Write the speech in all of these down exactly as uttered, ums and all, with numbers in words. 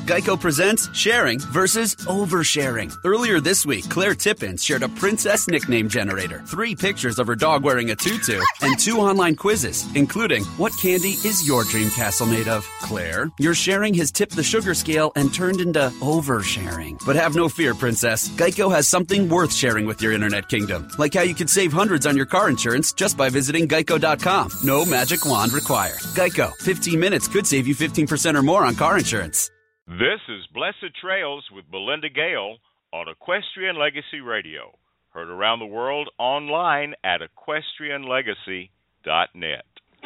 Geico presents sharing versus oversharing. Earlier this week, Claire Tippins shared a princess nickname generator, three pictures of her dog wearing a tutu, and two online quizzes, including what candy is your dream castle made of? Claire, your sharing has tipped the sugar scale and turned into oversharing. But have no fear, princess. Geico has something worth sharing with your internet kingdom, like how you could save hundreds on your car insurance just by visiting geico dot com. No magic wand required. Geico, fifteen minutes could save you fifteen percent or more on car insurance. This is Blessed Trails with Belinda Gale on Equestrian Legacy Radio. Heard around the world online at equestrian legacy dot net.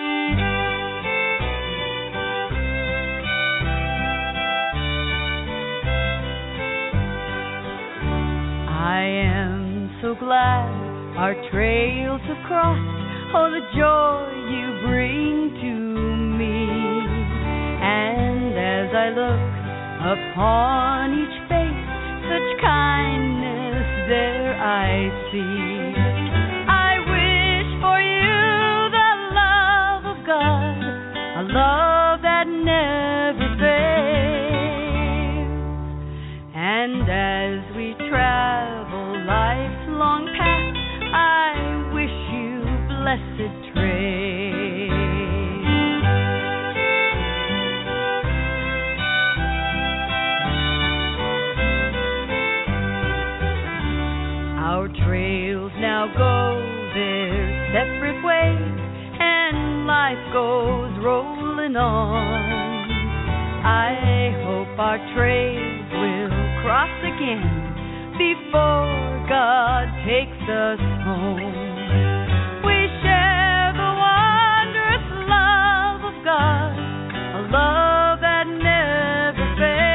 I am so glad our trails have crossed. Oh, the joy you bring to me. And as I look upon each face, such kindness there I see. I wish for you the love of God, a love that never fails. And as we travel life's long path, I wish you blessed trails. Our trails now go their separate ways, and life goes rolling on. I hope our trails will cross again before God takes us home. We share the wondrous love of God, a love that never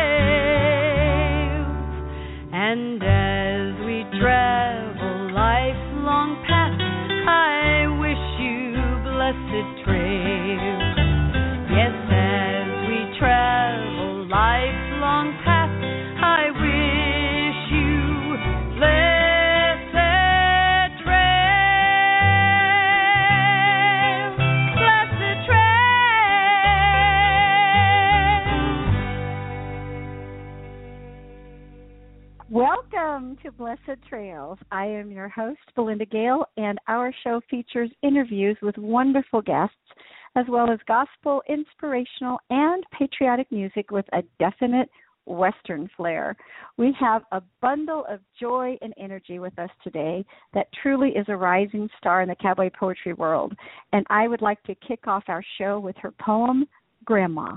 fails. And as we travel life's long path, I wish you blessed trails. Yes, as we travel life's long path, I wish you blessed trails. Blessed trails. Welcome to Blessed Trails. I am your host, Belinda Gale, and our show features interviews with wonderful guests, as well as gospel, inspirational, and patriotic music with a definite Western flair. We have a bundle of joy and energy with us today that truly is a rising star in the cowboy poetry world. And I would like to kick off our show with her poem, Grandma.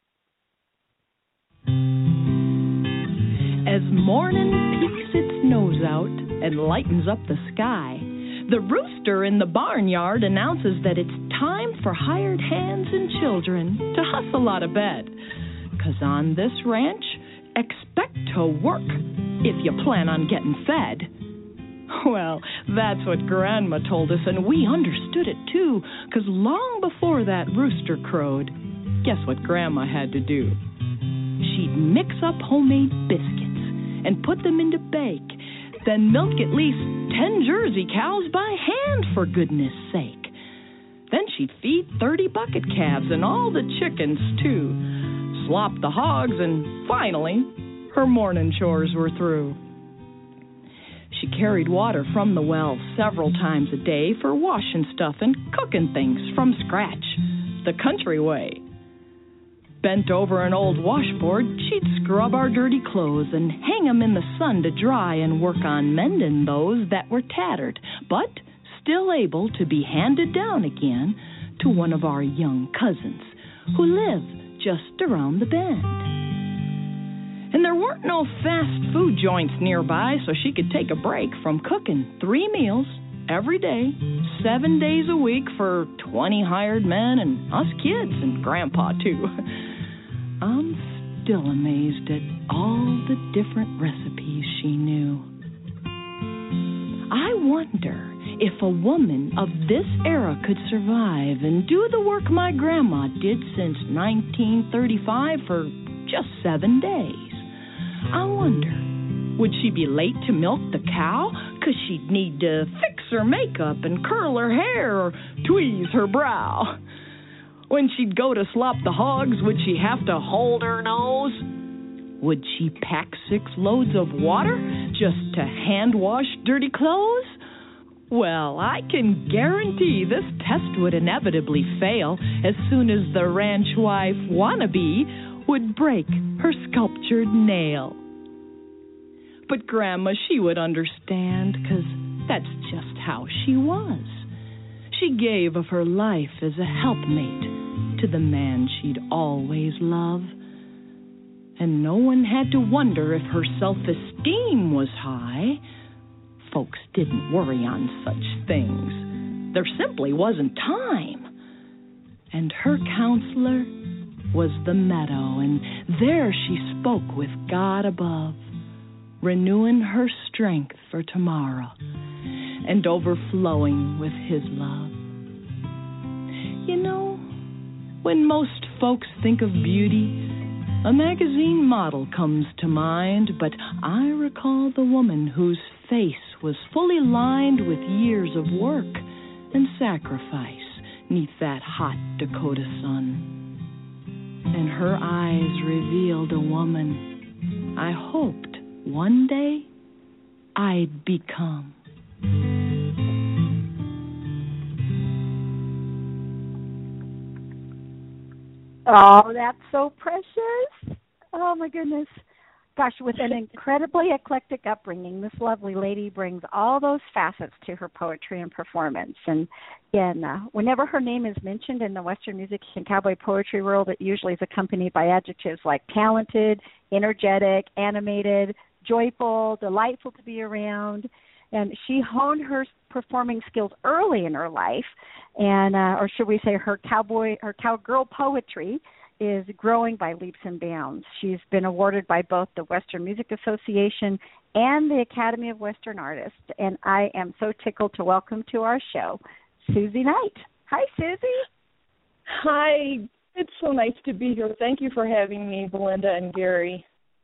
As morning peeks its nose out and lightens up the sky, the rooster in the barnyard announces that it's time for hired hands and children to hustle out of bed. 'Cause on this ranch, expect to work if you plan on getting fed. Well, that's what Grandma told us, and we understood it too, 'cause long before that rooster crowed, guess what Grandma had to do? She'd mix up homemade biscuits and put them into bake, then milk at least ten Jersey cows by hand, for goodness sake. Then she'd feed thirty bucket calves and all the chickens, too, slop the hogs, and finally, her morning chores were through. She carried water from the well several times a day for washing stuff and cooking things from scratch, the country way. Bent over an old washboard, she'd scrub our dirty clothes and hang 'em in the sun to dry and work on mending those that were tattered, but still able to be handed down again to one of our young cousins who lived just around the bend. And there weren't no fast food joints nearby, so she could take a break from cooking three meals every day, seven days a week for twenty hired men and us kids and Grandpa, too. I'm still amazed at all the different recipes she knew. I wonder if a woman of this era could survive and do the work my grandma did since nineteen thirty-five for just seven days. I wonder, would she be late to milk the cow 'cause she'd need to fix her makeup and curl her hair or tweeze her brow? When she'd go to slop the hogs, would she have to hold her nose? Would she pack six loads of water just to hand wash dirty clothes? Well, I can guarantee this test would inevitably fail as soon as the ranch wife wannabe would break her sculptured nail. But Grandma, she would understand, 'cause that's just how she was. She gave of her life as a helpmate to the man she'd always love. And no one had to wonder if her self-esteem was high. Folks didn't worry on such things. There simply wasn't time. And her counselor was the meadow, and there she spoke with God above, renewing her strength for tomorrow and overflowing with His love. You know, when most folks think of beauty, a magazine model comes to mind, but I recall the woman whose face was fully lined with years of work and sacrifice 'neath that hot Dakota sun. And her eyes revealed a woman I hoped one day I'd become. Oh, that's so precious. Oh, my goodness. Gosh, with an incredibly eclectic upbringing, this lovely lady brings all those facets to her poetry and performance. And, and uh, whenever her name is mentioned in the Western music and cowboy poetry world, it usually is accompanied by adjectives like talented, energetic, animated, joyful, delightful to be around. And she honed her performing skills early in her life, and uh, or should we say her cowboy, her cowgirl poetry is growing by leaps and bounds. She's been awarded by both the Western Music Association and the Academy of Western Artists, and I am so tickled to welcome to our show Susie Knight. Hi, Susie. Hi. It's so nice to be here. Thank you for having me, Belinda and Gary.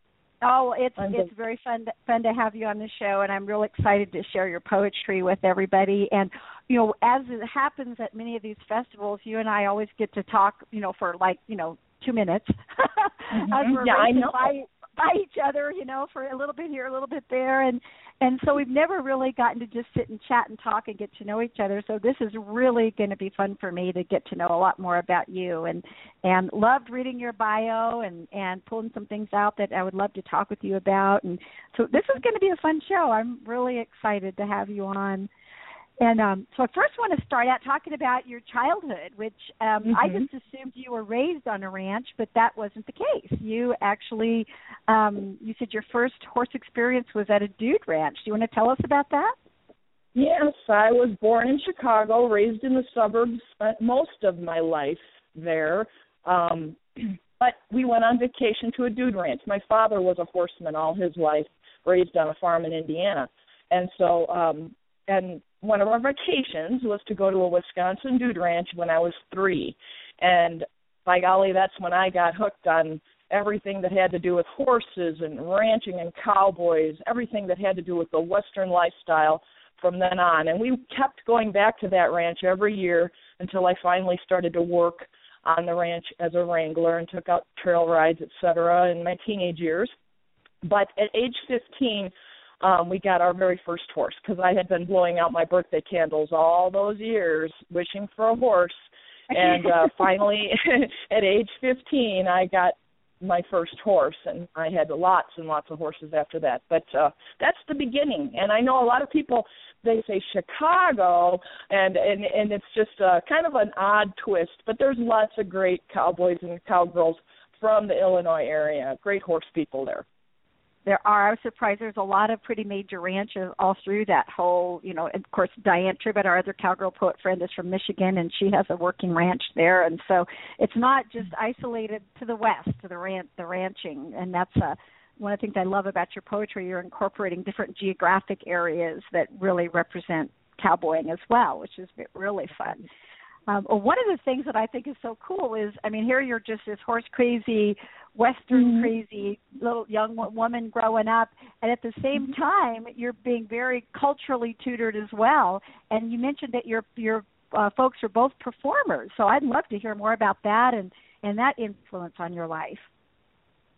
Oh, it's I'm it's very fun to, fun to have you on the show, and I'm real excited to share your poetry with everybody. And, you know, as it happens at many of these festivals, you and I always get to talk, you know, for like, you know, two minutes. Mm-hmm. As we're yeah, I know. By, by each other, you know, for a little bit here, a little bit there. And, and so we've never really gotten to just sit and chat and talk and get to know each other. So this is really going to be fun for me to get to know a lot more about you, and, and loved reading your bio and, and pulling some things out that I would love to talk with you about. And so this is going to be a fun show. I'm really excited to have you on. And um, so I first want to start out talking about your childhood, which um, mm-hmm. I just assumed you were raised on a ranch, but that wasn't the case. You actually, um, you said your first horse experience was at a dude ranch. Do you want to tell us about that? Yes, I was born in Chicago, raised in the suburbs, spent most of my life there. Um, but we went on vacation to a dude ranch. My father was a horseman all his life, raised on a farm in Indiana. And so, um, and one of our vacations was to go to a Wisconsin dude ranch when I was three. And by golly, that's when I got hooked on everything that had to do with horses and ranching and cowboys, everything that had to do with the Western lifestyle from then on. And we kept going back to that ranch every year until I finally started to work on the ranch as a wrangler and took out trail rides, et cetera, in my teenage years. But at age fifteen, Um, we got our very first horse because I had been blowing out my birthday candles all those years, wishing for a horse. And uh, finally, at age fifteen, I got my first horse, and I had lots and lots of horses after that. But uh, that's the beginning. And I know a lot of people, they say Chicago, and, and, and it's just uh, kind of an odd twist. But there's lots of great cowboys and cowgirls from the Illinois area, great horse people there. There are. I was surprised. There's a lot of pretty major ranches all through that whole, you know, and of course, Diane Tribbett, our other cowgirl poet friend, is from Michigan, and she has a working ranch there. And so it's not just isolated to the west, to the, ran- the ranching. And that's uh, one of the things I love about your poetry. You're incorporating different geographic areas that really represent cowboying as well, which is really fun. Um, one of the things that I think is so cool is, I mean, here you're just this horse crazy, Western mm-hmm. crazy little young woman growing up, and at the same mm-hmm. time, you're being very culturally tutored as well. And you mentioned that your your uh, folks are both performers, so I'd love to hear more about that and, and that influence on your life.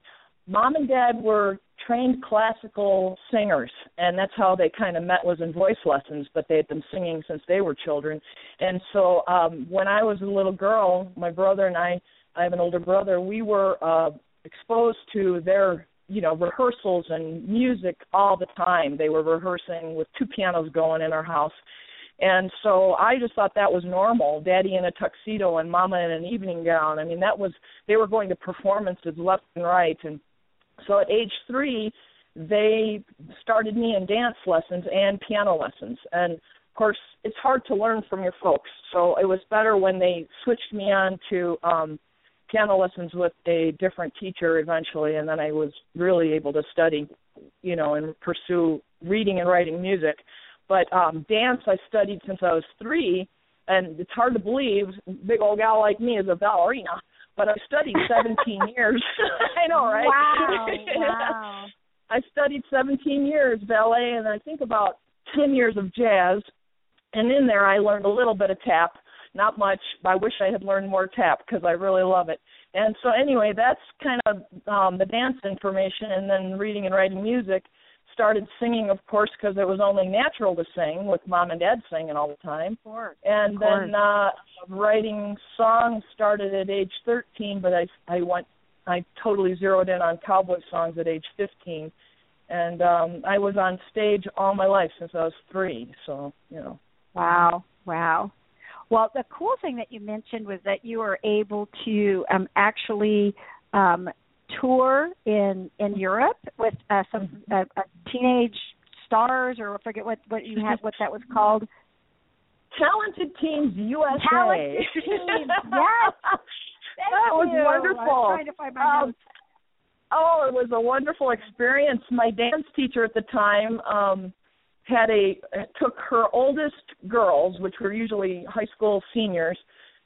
Mom and Dad were trained classical singers, and that's how they kind of met, was in voice lessons, but they had been singing since they were children. And so um, when I was a little girl, my brother and I, I have an older brother, we were uh, exposed to their, you know, rehearsals and music all the time. They were rehearsing with two pianos going in our house. And so I just thought that was normal, Daddy in a tuxedo and Mama in an evening gown. I mean, that was, they were going to performances left and right. And so at age three, they started me in dance lessons and piano lessons. And, of course, it's hard to learn from your folks. So it was better when they switched me on to um, piano lessons with a different teacher eventually, and then I was really able to study, you know, and pursue reading and writing music. But um, dance I studied since I was three, and it's hard to believe, a big old gal like me is a ballerina, but I studied seventeen years. I know, right? Wow, wow. I studied seventeen years ballet, and I think about ten years of jazz, and in there I learned a little bit of tap, not much. I wish I had learned more tap because I really love it. And so anyway, that's kind of um, the dance information, and then reading and writing music. Started singing, of course, because it was only natural to sing with Mom and Dad singing all the time. Of course. And of then uh, writing songs started at age thirteen, but I I went I totally zeroed in on cowboy songs at age fifteen, and um, I was on stage all my life since I was three. So you know. Wow! Wow! Well, the cool thing that you mentioned was that you were able to um, actually um, tour in, in Europe with uh, some uh, uh, teenage stars, or I forget what, what you had, what that was called. Talented Teens U S A. Talented Teens, yes. That was you. wonderful. I was trying to find my um, notes. Oh, it was a wonderful experience. My dance teacher at the time um, had a took her oldest girls, which were usually high school seniors,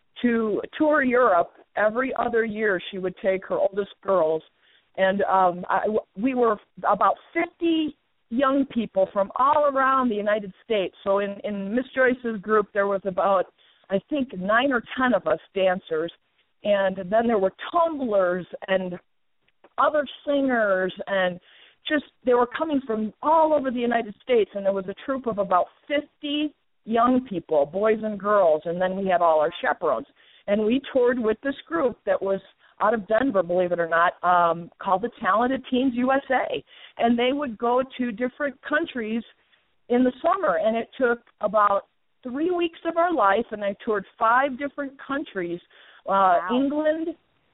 to tour Europe. Every other year she would take her oldest girls, and um, I, we were about fifty young people from all around the United States. So in, in Miss Joyce's group there was about, I think, nine or ten of us dancers, and then there were tumblers and other singers, and just they were coming from all over the United States, and there was a troop of about fifty young people, boys and girls, and then we had all our chaperones. And we toured with this group that was out of Denver, believe it or not, um, called the Talented Teens U S A. And they would go to different countries in the summer, and it took about three weeks of our life, and I toured five different countries, uh, wow. England,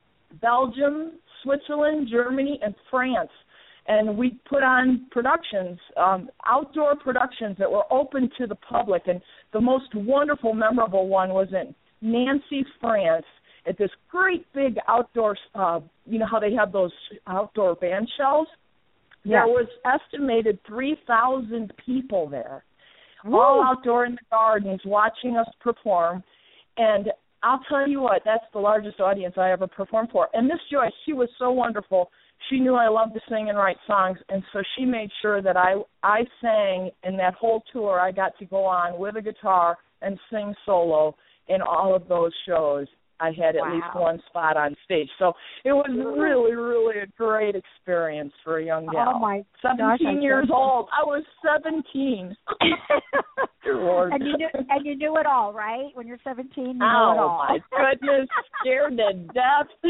Belgium, Switzerland, Germany, and France. And we put on productions, um, outdoor productions that were open to the public. And the most wonderful, memorable one was in Nancy, France, at this great big outdoor, uh, you know how they have those outdoor band shells? Yeah. There was estimated three thousand people there, Woo. all outdoor in the gardens watching us perform. And I'll tell you what, that's the largest audience I ever performed for. And Miss Joyce, she was so wonderful. She knew I loved to sing and write songs, and so she made sure that I I sang in that whole tour. I got to go on with a guitar and sing solo in all of those shows. I had at wow. least one spot on stage. So it was really, really a great experience for a young gal. Oh, my seventeen gosh, years old. I was seventeen. Dear Lord. And you knew, and you knew it all, right? When you're seventeen, you know oh, it all. my goodness, scared to death.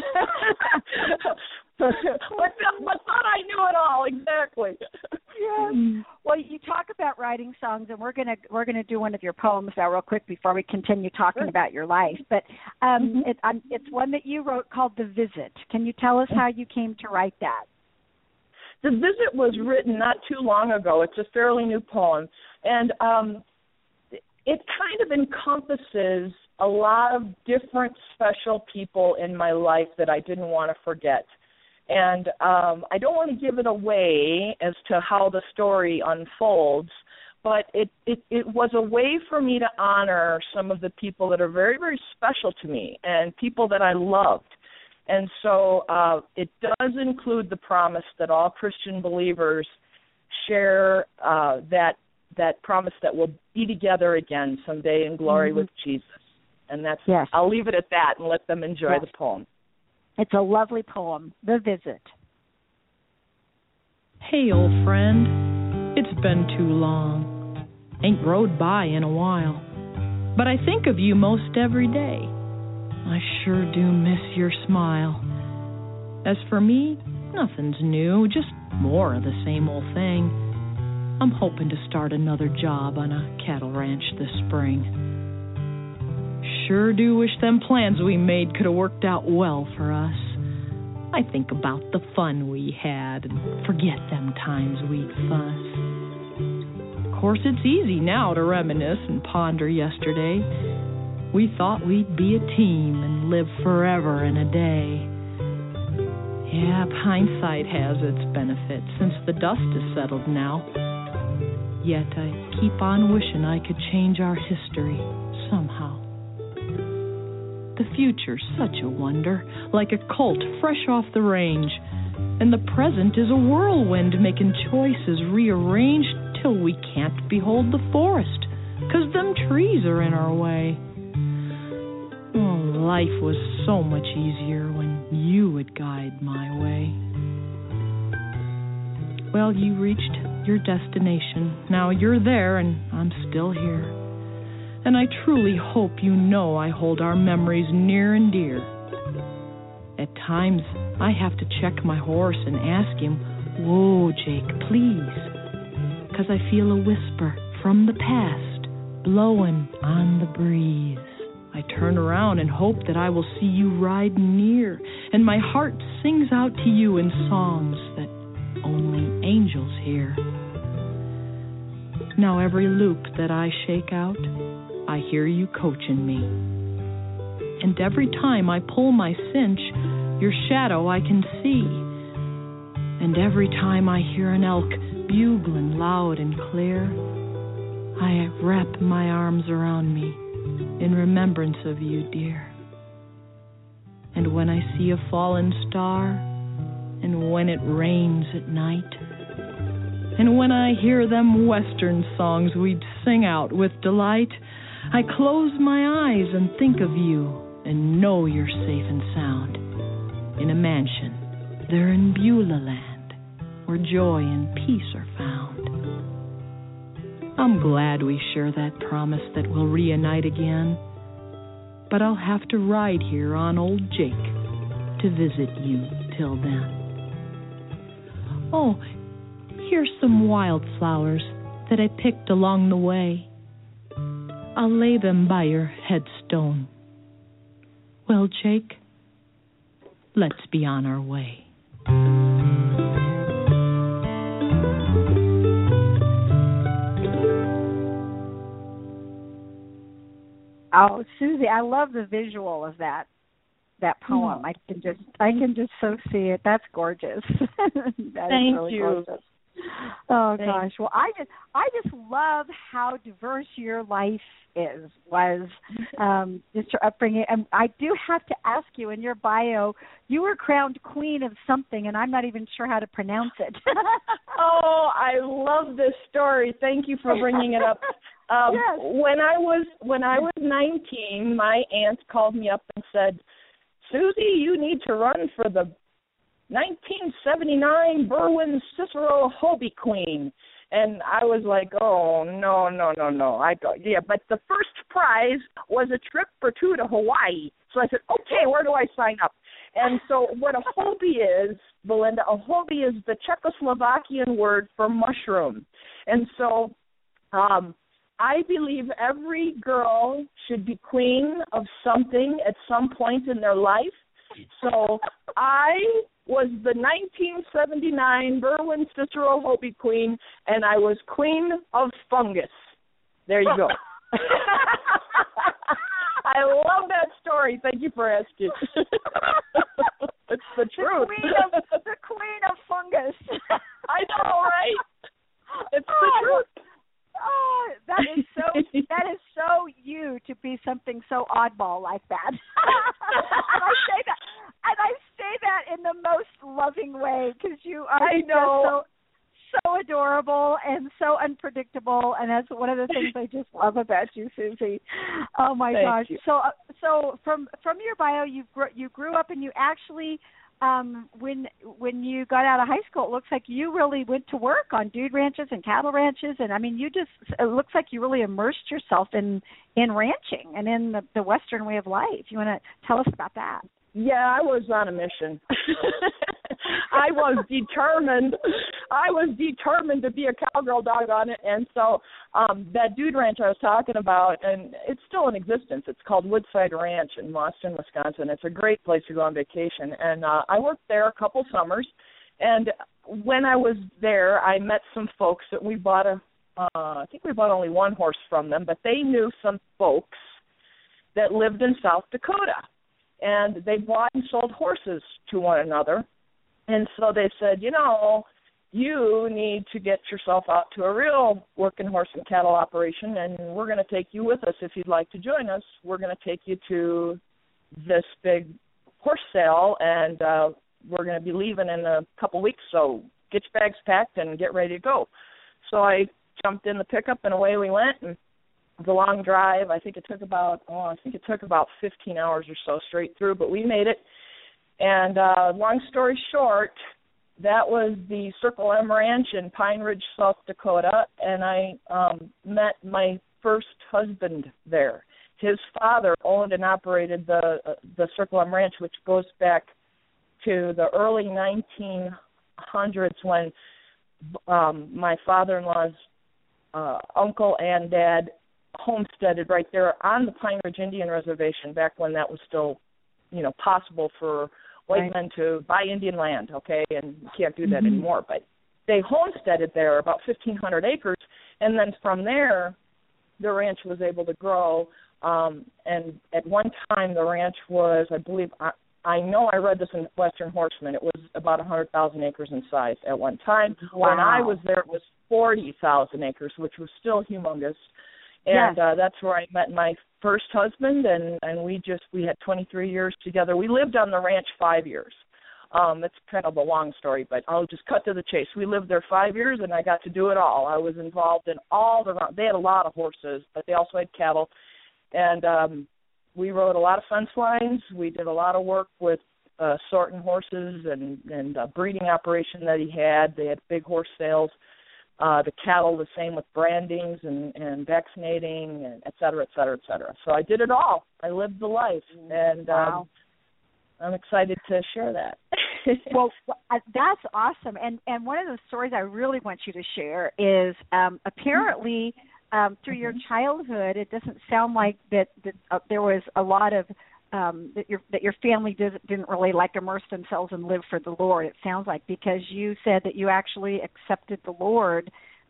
but, but thought I knew it all, exactly. Yes. Well, you talk about writing songs, and we're gonna we're gonna do one of your poems now, real quick, before we continue talking sure. about your life. But um, mm-hmm. it, um, it's one that you wrote called "The Visit." Can you tell us how you came to write that? The Visit was written not too long ago. It's a fairly new poem, and um, it kind of encompasses a lot of different special people in my life that I didn't want to forget. And um, I don't want to give it away as to how the story unfolds, but it, it, it was a way for me to honor some of the people that are very, very special to me and people that I loved. And so uh, it does include the promise that all Christian believers share uh, that that promise that we'll be together again someday in glory mm-hmm. with Jesus. And that's yes. I'll leave it at that and let them enjoy yes. the poem. It's a lovely poem, The Visit. Hey, old friend, it's been too long. Ain't rode by in a while. But I think of you most every day. I sure do miss your smile. As for me, nothing's new, just more of the same old thing. I'm hoping to start another job on a cattle ranch this spring. Sure do wish them plans we made could have worked out well for us. I think about the fun we had and forget them times we'd fuss. Of course, it's easy now to reminisce and ponder yesterday. We thought we'd be a team and live forever in a day. Yeah, hindsight has its benefits since the dust has settled now. Yet I keep on wishing I could change our history somehow. The future's such a wonder, like a colt fresh off the range. And the present is a whirlwind making choices rearranged till we can't behold the forest, 'cause them trees are in our way. Oh, life was so much easier when you would guide my way. Well, you reached your destination. Now you're there and I'm still here. And I truly hope you know I hold our memories near and dear. At times, I have to check my horse and ask him, "Whoa, Jake, please," 'cause I feel a whisper from the past blowing on the breeze. I turn around and hope that I will see you ride near, and my heart sings out to you in songs that only angels hear. Now every loop that I shake out, I hear you coaching me. And every time I pull my cinch, your shadow I can see. And every time I hear an elk bugling loud and clear, I wrap my arms around me in remembrance of you, dear. And when I see a fallen star, and when it rains at night, and when I hear them western songs we'd sing out with delight, I close my eyes and think of you and know you're safe and sound in a mansion there in Beulah land where joy and peace are found. I'm glad we share that promise that we'll reunite again, but I'll have to ride here on old Jake to visit you till then. Oh, here's some wildflowers that I picked along the way. I'll lay them by your headstone. Well, Jake, let's be on our way. Oh, Susie, I love the visual of that that poem. Oh. I can just I can just so see it. That's gorgeous. that Thank is really you. Gorgeous. Oh Thanks. gosh. Well, I just I just love how diverse your life is was um, just your upbringing. And I do have to ask you, in your bio, you were crowned queen of something, and I'm not even sure how to pronounce it. Oh, I love this story. Thank you for bringing it up. Um, yes. When I was when I was nineteen, my aunt called me up and said, "Susie, you need to run for the nineteen seventy-nine Berwyn Cicero Hobie Queen." And I was like, "Oh, no, no, no, no." I go, "Yeah, but the first prize was a trip for two to Hawaii." So I said, "Okay, where do I sign up?" And so what a Hobie is, Belinda, a Hobie is the Czechoslovakian word for mushroom. And so um, I believe every girl should be queen of something at some point in their life. So I was the nineteen seventy-nine Berwyn Cicero Hobie Queen, and I was queen of fungus. There you go. I love that story. Thank you for asking. It's the truth. The queen of, the queen of fungus. I know, right? It's oh, the truth. Oh, that is so that is so you to be something so oddball like that. and I say that, and I say that in the most loving way because you are I know. just so so adorable and so unpredictable, and that's one of the things I just love about you, Susie. Oh my Thank gosh! You. So, so from from your bio, you grew, you grew up and you actually um, when when you got out of high school, it looks like you really went to work on dude ranches and cattle ranches, and I mean, you just it looks like you really immersed yourself in in ranching and in the, the Western way of life. You want to tell us about that? Yeah, I was on a mission. I was determined. I was determined to be a cowgirl, doggone it. And so um, that dude ranch I was talking about, and it's still in existence. It's called Woodside Ranch in Boston, Wisconsin. It's a great place to go on vacation. And uh, I worked there a couple summers. And when I was there, I met some folks that we bought a, uh, I think we bought only one horse from them, but they knew some folks that lived in South Dakota. And they bought and sold horses to one another. And so they said, you know, you need to get yourself out to a real working horse and cattle operation, and we're going to take you with us if you'd like to join us. We're going to take you to this big horse sale, and uh, we're going to be leaving in a couple weeks, so get your bags packed and get ready to go. So I jumped in the pickup, and away we went, and the long drive, I think it took about, oh, I think it took about fifteen hours or so straight through, but we made it. And uh, long story short, that was the Circle M Ranch in Pine Ridge, South Dakota, and I um, met my first husband there. His father owned and operated the uh, the Circle M Ranch, which goes back to the early nineteen hundreds when um, my father-in-law's uh, uncle and dad homesteaded right there on the Pine Ridge Indian Reservation back when that was still, you know, possible for white right. men to buy Indian land, okay, and you can't do that mm-hmm. anymore. But they homesteaded there about fifteen hundred acres, and then from there, the ranch was able to grow. Um, and at one time, the ranch was, I believe, I, I know I read this in Western Horseman, it was about one hundred thousand acres in size at one time. Wow. When I was there, it was forty thousand acres, which was still humongous. And yes. uh, that's where I met my first husband, and, and we just, we had twenty-three years together. We lived on the ranch five years. Um, it's kind of a long story, but I'll just cut to the chase. We lived there five years, and I got to do it all. I was involved in all the, they had a lot of horses, but they also had cattle. And um, we rode a lot of fence lines. We did a lot of work with uh, sorting horses and, and uh, breeding operation that he had. They had big horse sales. Uh, the cattle, the same with brandings and, and vaccinating, and et cetera, et cetera, et cetera. So I did it all. I lived the life, and wow. um, I'm excited to share that. Well, that's awesome. And and one of the stories I really want you to share is um, apparently um, through mm-hmm. your childhood, it doesn't sound like that, that uh, there was a lot of Um, that your that your family did, didn't really like immerse themselves and live for the Lord. It sounds like, because you said that you actually accepted the Lord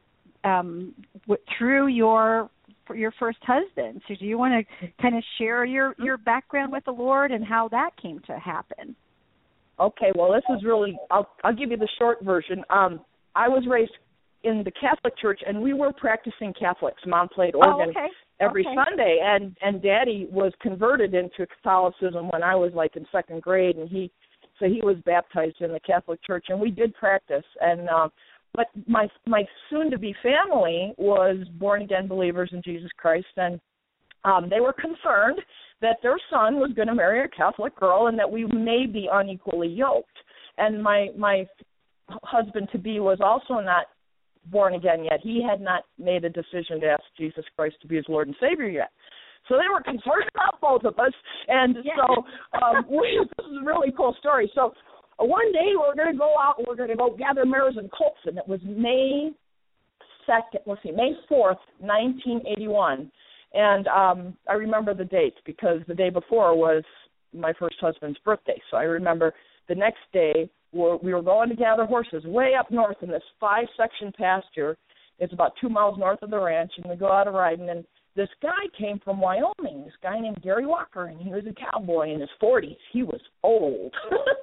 um, w- through your your first husband. So do you want to kind of share your, your background with the Lord and how that came to happen? Okay, well, this is really, I'll, I'll give you the short version. Um, I was raised in the Catholic Church, and we were practicing Catholics. Mom played organ. Oh, okay. Every okay. Sunday, and and Daddy was converted into Catholicism when I was like in second grade, and he so he was baptized in the Catholic Church, and we did practice. And um, but my my soon-to-be family was born again believers in Jesus Christ, and um, they were concerned that their son was going to marry a Catholic girl, and that we may be unequally yoked. And my my husband-to-be was also not born again yet. He had not made a decision to ask Jesus Christ to be his Lord and Savior yet. So they were concerned about both of us. And yeah. so um, we, this is a really cool story. So uh, one day we're going to go out and we're going to go gather mares and colts. And it was May second, let's see, May fourth, nineteen eighty-one. And um, I remember the date because the day before was my first husband's birthday. So I remember the next day we're, we were going to gather horses way up north in this five-section pasture. It's about two miles north of the ranch, and we go out a riding, and this guy came from Wyoming, this guy named Gary Walker, and he was a cowboy in his forties. He was old.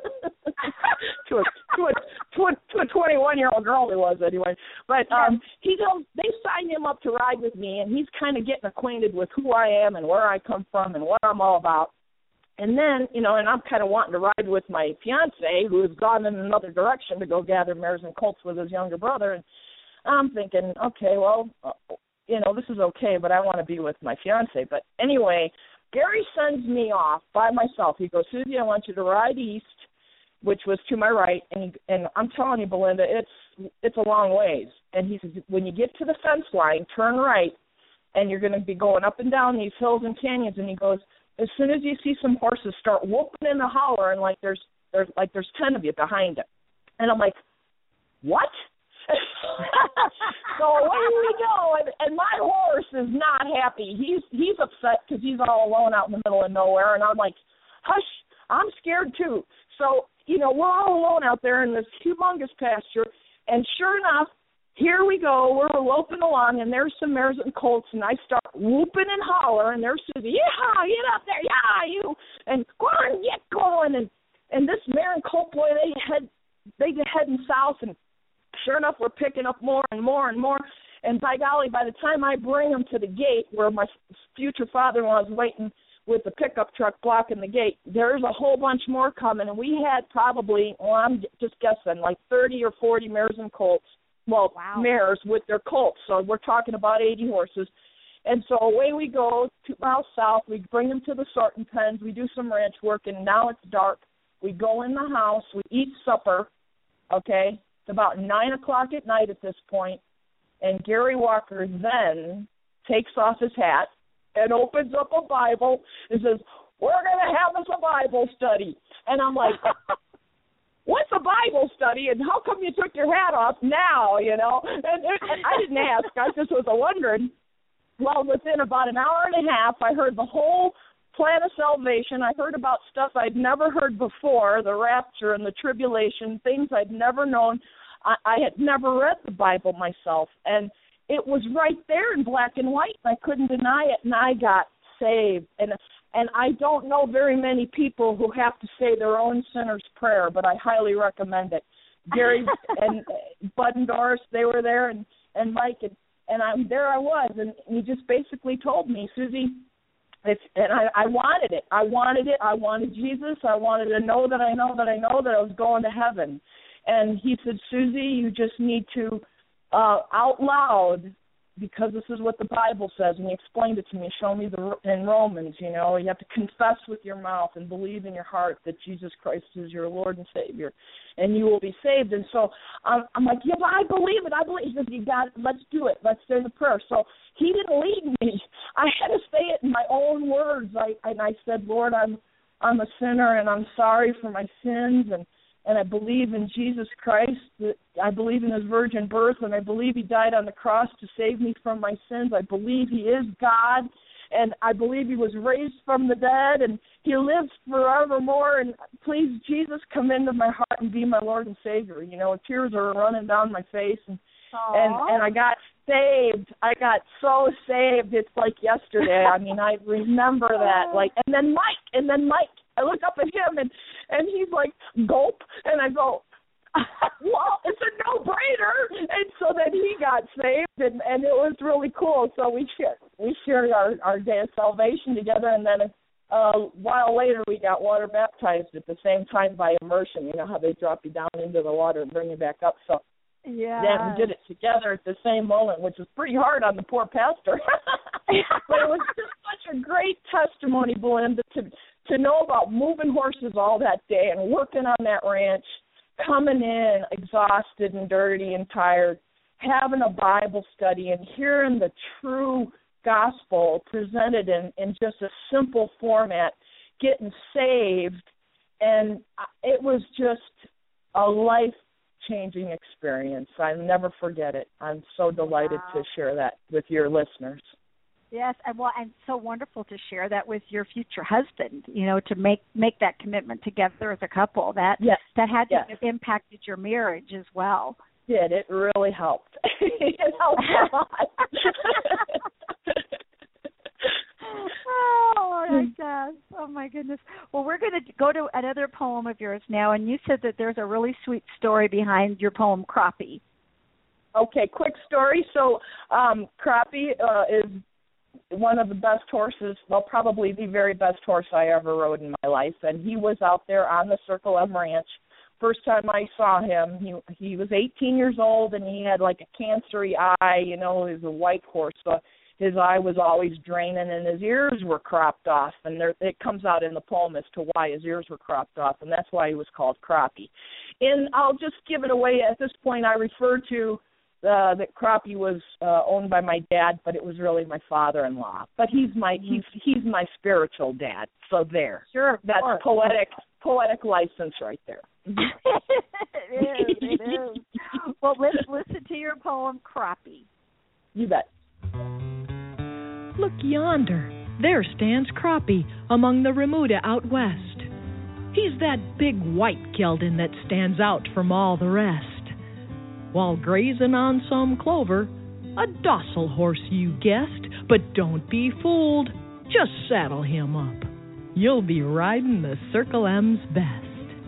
to, a, to, a, to, a, to a twenty-one-year-old girl he was anyway. But um, he goes, they signed him up to ride with me, and he's kind of getting acquainted with who I am and where I come from and what I'm all about. And then, you know, and I'm kind of wanting to ride with my fiance, who has gone in another direction to go gather mares and colts with his younger brother. And I'm thinking, okay, well, uh, you know, this is okay, but I want to be with my fiance. But anyway, Gary sends me off by myself. He goes, Susie, I want you to ride east which was to my right, and he, and I'm telling you, Belinda, it's it's a long ways. And he says, when you get to the fence line, turn right, and you're going to be going up and down these hills and canyons. And he goes, as soon as you see some horses start whooping in the holler, and like there's there's like there's ten of you behind it, and I'm like, what? So away we go, and, and my horse is not happy. He's he's upset because he's all alone out in the middle of nowhere, and I'm like, hush, I'm scared too. So, you know, we're all alone out there in this humongous pasture, and sure enough, here we go. We're loping along, and there's some mares and colts, and I start whooping and hollering, and there's Susie, yeah, get up there, yeah, you, and go on, get going, and and this mare and colt boy, they head they get heading south, and sure enough, we're picking up more and more and more. And by golly, by the time I bring them to the gate where my future father-in-law is waiting with the pickup truck blocking the gate, there's a whole bunch more coming. And we had probably, well, I'm just guessing, like thirty or forty mares and colts. Well, wow. Mares with their colts. So we're talking about eighty horses. And so away we go, two miles south. We bring them to the sorting pens. We do some ranch work, and now it's dark. We go in the house. We eat supper, okay? It's about nine o'clock at night at this point, and Gary Walker then takes off his hat and opens up a Bible and says, we're going to have us a Bible study. And I'm like, what's a Bible study, and how come you took your hat off now, you know? And, and I didn't ask. I just was wondering. Well, within about an hour and a half, I heard the whole plan of salvation. I heard about stuff I'd never heard before, the rapture and the tribulation, things I'd never known. I, I had never read the Bible myself, and it was right there in black and white, and I couldn't deny it, and I got saved. And and I don't know very many people who have to say their own sinner's prayer, but I highly recommend it. Gary and Bud and Doris, they were there, and, and Mike, and, and I'm there I was, and he just basically told me, Susie, it's, and I, I wanted it. I wanted it. I wanted Jesus. I wanted to know that I know that I know that I was going to heaven. And he said, Susie, you just need to, uh, out loud, because this is what the Bible says, and he explained it to me, show me the in Romans, you know, you have to confess with your mouth and believe in your heart that Jesus Christ is your Lord and Savior, and you will be saved. And so um, I'm like, yeah, but I believe it. I believe it. He says, you got it. Let's do it. Let's say the prayer. So he didn't lead me. I had to say it in my own words. I, and I said, Lord, I'm I'm a sinner, and I'm sorry for my sins, and And I believe in Jesus Christ. I believe in his virgin birth, and I believe he died on the cross to save me from my sins. I believe he is God, and I believe he was raised from the dead, and he lives forevermore. And please, Jesus, come into my heart and be my Lord and Savior. You know, tears are running down my face, and and, and I got saved. I got so saved. It's like yesterday. I mean, I remember that. Like, and then Mike, and then Mike. I look up at him, and, and he's like, gulp, and I go, well, it's a no-brainer. And so then he got saved, and, and it was really cool. So we shared, we shared our, our day of salvation together, and then a, a while later we got water baptized at the same time by immersion. You know how they drop you down into the water and bring you back up. So yeah, then we did it together at the same moment, which was pretty hard on the poor pastor. But it was just such a great testimony, Belinda, to to know about moving horses all that day and working on that ranch, coming in exhausted and dirty and tired, having a Bible study and hearing the true gospel presented in, in just a simple format, getting saved. And it was just a life-changing experience. I'll never forget it. I'm so delighted wow. to share that with your listeners. Yes, and well, and so wonderful to share that with your future husband. You know, to make, make that commitment together as a couple. That yes. that had to yes. have impacted your marriage as well. Did it really helped? It helped a lot. Oh, my gosh. Oh, my goodness. Well, we're going to go to another poem of yours now, and you said that there's a really sweet story behind your poem, Crappie. Okay, quick story. So um, Crappie uh, is one of the best horses, well, probably the very best horse I ever rode in my life, and he was out there on the Circle M Ranch. First time I saw him, he he was eighteen years old, and he had like a cancery eye, you know, he was a white horse, so his eye was always draining and his ears were cropped off. And there, it comes out in the poem as to why his ears were cropped off, and that's why he was called Crappie. And I'll just give it away. At this point, I refer to uh, that Crappie was uh, owned by my dad, but it was really my father-in-law. But he's my he's he's my spiritual dad. So there, sure, that's course. poetic poetic license right there. it is. It is. Well, let's listen to your poem, Crappie. You bet. Look yonder, there stands Crappie among the remuda out west. He's that big white gelding that stands out from all the rest. While grazing on some clover, a docile horse you guessed, but don't be fooled, just saddle him up. You'll be riding the Circle M's best.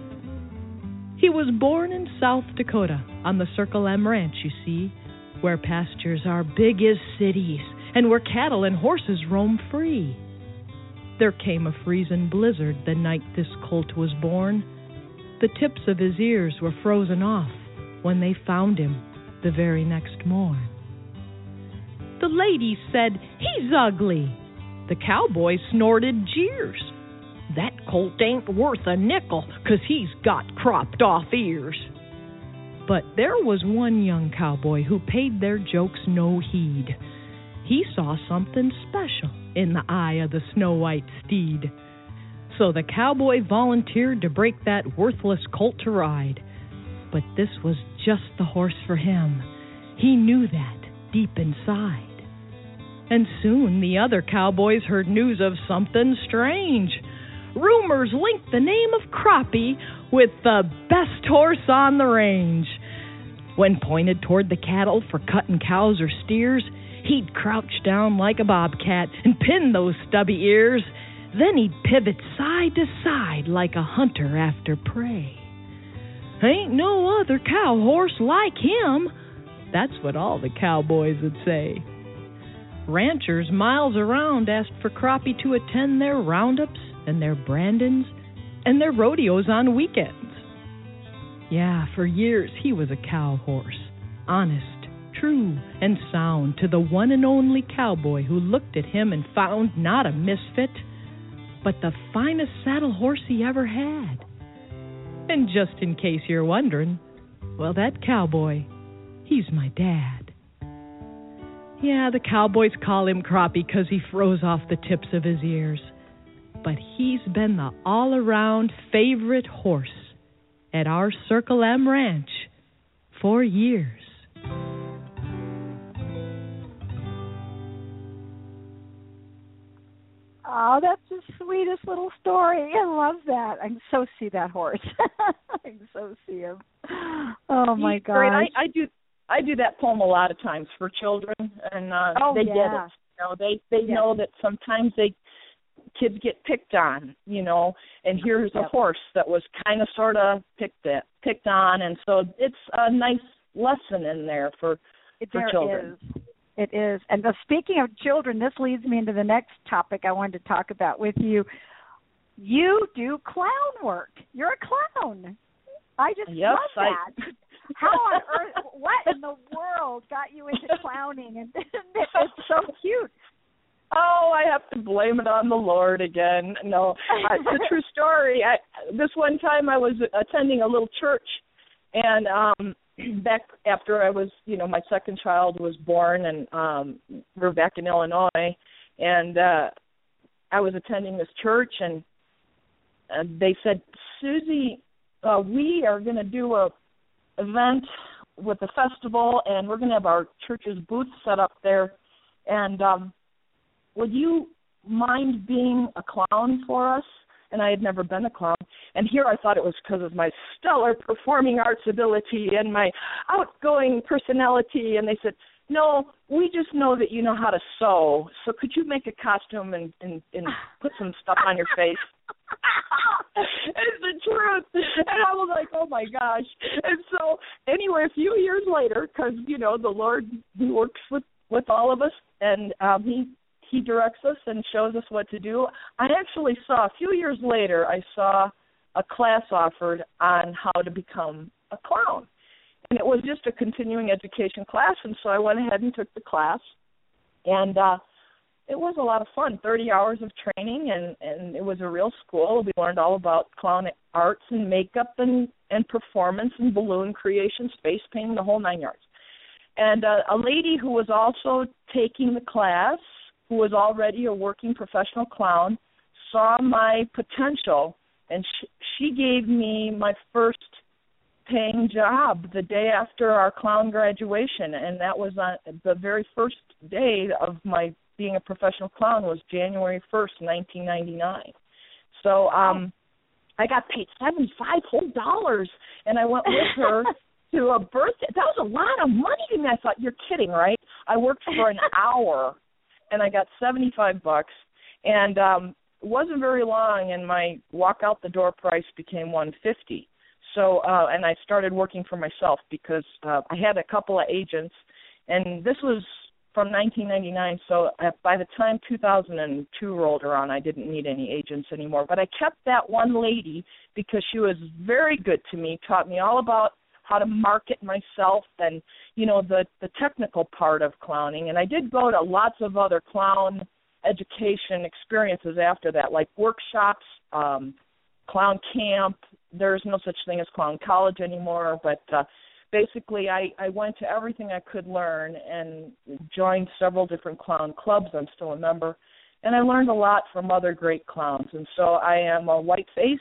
He was born in South Dakota on the Circle M Ranch, you see, where pastures are big as cities and where cattle and horses roam free. There came a freezing blizzard the night this colt was born. The tips of his ears were frozen off when they found him the very next morn. The ladies said, "He's ugly." The cowboy snorted jeers. "That colt ain't worth a nickel, 'cause he's got cropped off ears." But there was one young cowboy who paid their jokes no heed. He saw something special in the eye of the snow-white steed. So the cowboy volunteered to break that worthless colt to ride. But this was just the horse for him. He knew that deep inside. And soon the other cowboys heard news of something strange. Rumors linked the name of Crappie with the best horse on the range. When pointed toward the cattle for cutting cows or steers, he'd crouch down like a bobcat and pin those stubby ears. Then he'd pivot side to side like a hunter after prey. Ain't no other cow horse like him. That's what all the cowboys would say. Ranchers miles around asked for Crappie to attend their roundups and their brandons and their rodeos on weekends. Yeah, for years he was a cow horse, honest, true, and sound to the one and only cowboy who looked at him and found not a misfit, but the finest saddle horse he ever had. And just in case you're wondering, well, that cowboy, he's my dad. Yeah, the cowboys call him Crappie 'cause he froze off the tips of his ears. But he's been the all-around favorite horse at our Circle M Ranch for years. Oh, that's the sweetest little story. I love that. I can so see that horse. I can so see him. Oh my He's gosh. great. I, I do I do that poem a lot of times for children, and uh, oh, they yeah. get it. You know, they they yeah. know that sometimes they kids get picked on, you know, and here's yep. a horse that was kind of sort of picked at, picked on, and so it's a nice lesson in there for it, for there children. Is. It is. And uh, speaking of children, this leads me into the next topic I wanted to talk about with you. You do clown work. You're a clown. I just yes, love that. I... How on earth, what in the world got you into clowning? And it's so cute. Oh, I have to blame it on the Lord again. No, uh, it's a true story. I, this one time I was attending a little church, and um, back after I was, you know, my second child was born, and um, we're back in Illinois, and uh, I was attending this church, and uh, they said, Susie, uh, we are going to do a event with a festival, and we're going to have our church's booth set up there, and um, would you mind being a clown for us? And I had never been a clown. And here I thought it was because of my stellar performing arts ability and my outgoing personality. And they said, no, we just know that you know how to sew. So could you make a costume and, and, and put some stuff on your face? It's the truth. And I was like, oh, my gosh. And so anyway, a few years later, because, you know, the Lord, he works with, with all of us, and um, he He directs us and shows us what to do. I actually saw, a few years later, I saw a class offered on how to become a clown. And it was just a continuing education class, and so I went ahead and took the class. And uh, it was a lot of fun. thirty hours of training, and, and it was a real school. We learned all about clown arts and makeup and, and performance and balloon creation, space painting, the whole nine yards. And uh, a lady who was also taking the class, who was already a working professional clown, saw my potential, and she, she gave me my first paying job the day after our clown graduation, and that was on the very first day of my being a professional clown was January first, nineteen ninety-nine. So um, I got paid seventy-five whole dollars, and I went with her to a birthday. That was a lot of money to me. I thought, you're kidding, right? I worked for an hour, and I got seventy-five bucks, and um, it wasn't very long, and my walk out the door price became one hundred fifty dollars. So, uh, and I started working for myself because uh, I had a couple of agents, and this was from nineteen ninety-nine, so by the time two thousand two rolled around, I didn't need any agents anymore. But I kept that one lady because she was very good to me, taught me all about how to market myself and, you know, the, the technical part of clowning. And I did go to lots of other clown education experiences after that, like workshops, um, clown camp. There's no such thing as clown college anymore, but uh, basically I, I went to everything I could learn and joined several different clown clubs. I'm still a member, and I learned a lot from other great clowns. And so I am a white face,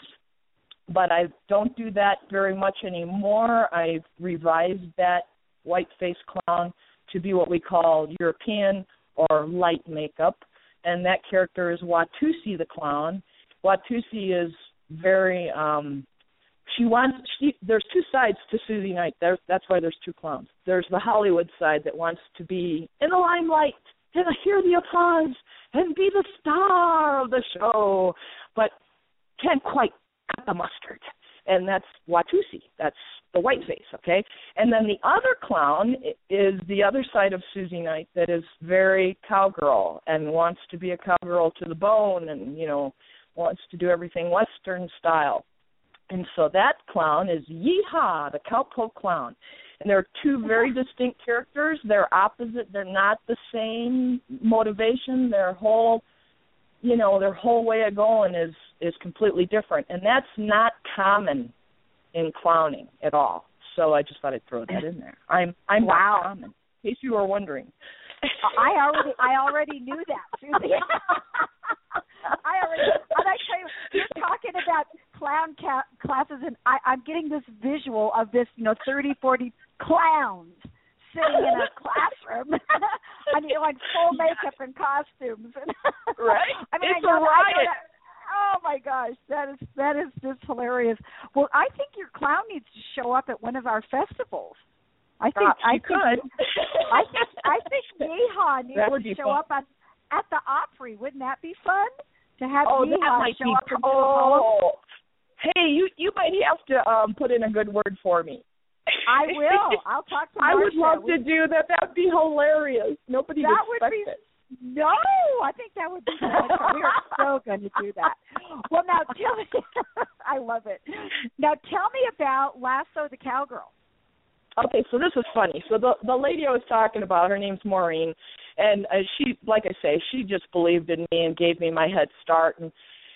but I don't do that very much anymore. I've revised that white face clown to be what we call European or light makeup, and that character is Watusi the clown. Watusi is very... Um, She wants. She, there's two sides to Susie Knight. There's, that's why there's two clowns. There's the Hollywood side that wants to be in the limelight and hear the applause and be the star of the show, but can't quite cut the mustard. And that's Watusi. That's the white face, okay? And then the other clown is the other side of Susie Knight that is very cowgirl and wants to be a cowgirl to the bone and, you know, wants to do everything Western style. And so that clown is Yeehaw, the Cowpoke clown. And they're two very distinct characters. They're opposite. They're not the same motivation. Their whole, you know, their whole way of going is, is completely different. And that's not common in clowning at all. So I just thought I'd throw that in there. I'm I'm wow. not common, in case you were wondering. I already I already knew that, Susie. I already, and I tell you, you're talking about clown ca- classes, and I, I'm getting this visual of this, you know, thirty, forty clowns sitting in a classroom, and you know, like full makeup and costumes. Right? I mean, it's I know, a riot. I know that, oh my gosh, that is that is just hilarious. Well, I think your clown needs to show up at one of our festivals. I think uh, I think, could. I think I think Yeehaw needs to show fun. up at at the Opry. Wouldn't that be fun to have oh, Yeehaw show be, up and do oh. Hey, you you might have to um, put in a good word for me. I will. I'll talk to Marcia. I would love we, to do that. That would be hilarious. Nobody that would expect be, it. No, I think that would be fun. We are so going to do that. Well, now tell me. I love it. Now tell me about Lasso the Cowgirl. Okay, so this is funny. So the the lady I was talking about, her name's Maureen, and uh, she, like I say, she just believed in me and gave me my head start. And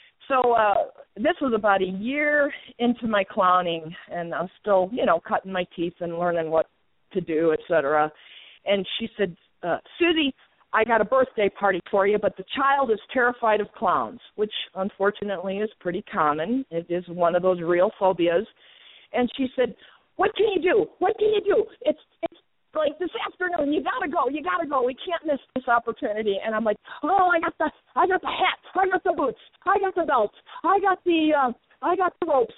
so uh, this was about a year into my clowning, and I'm still, you know, cutting my teeth and learning what to do, et cetera. And she said, uh, Susie, I got a birthday party for you, but the child is terrified of clowns, which unfortunately is pretty common. It is one of those real phobias. And she said, what can you do? What can you do? It's it's like this afternoon. You gotta go. You gotta go. We can't miss this opportunity. And I'm like, oh, I got the I got the hat. I got the boots. I got the belt. I got the uh, I got the ropes.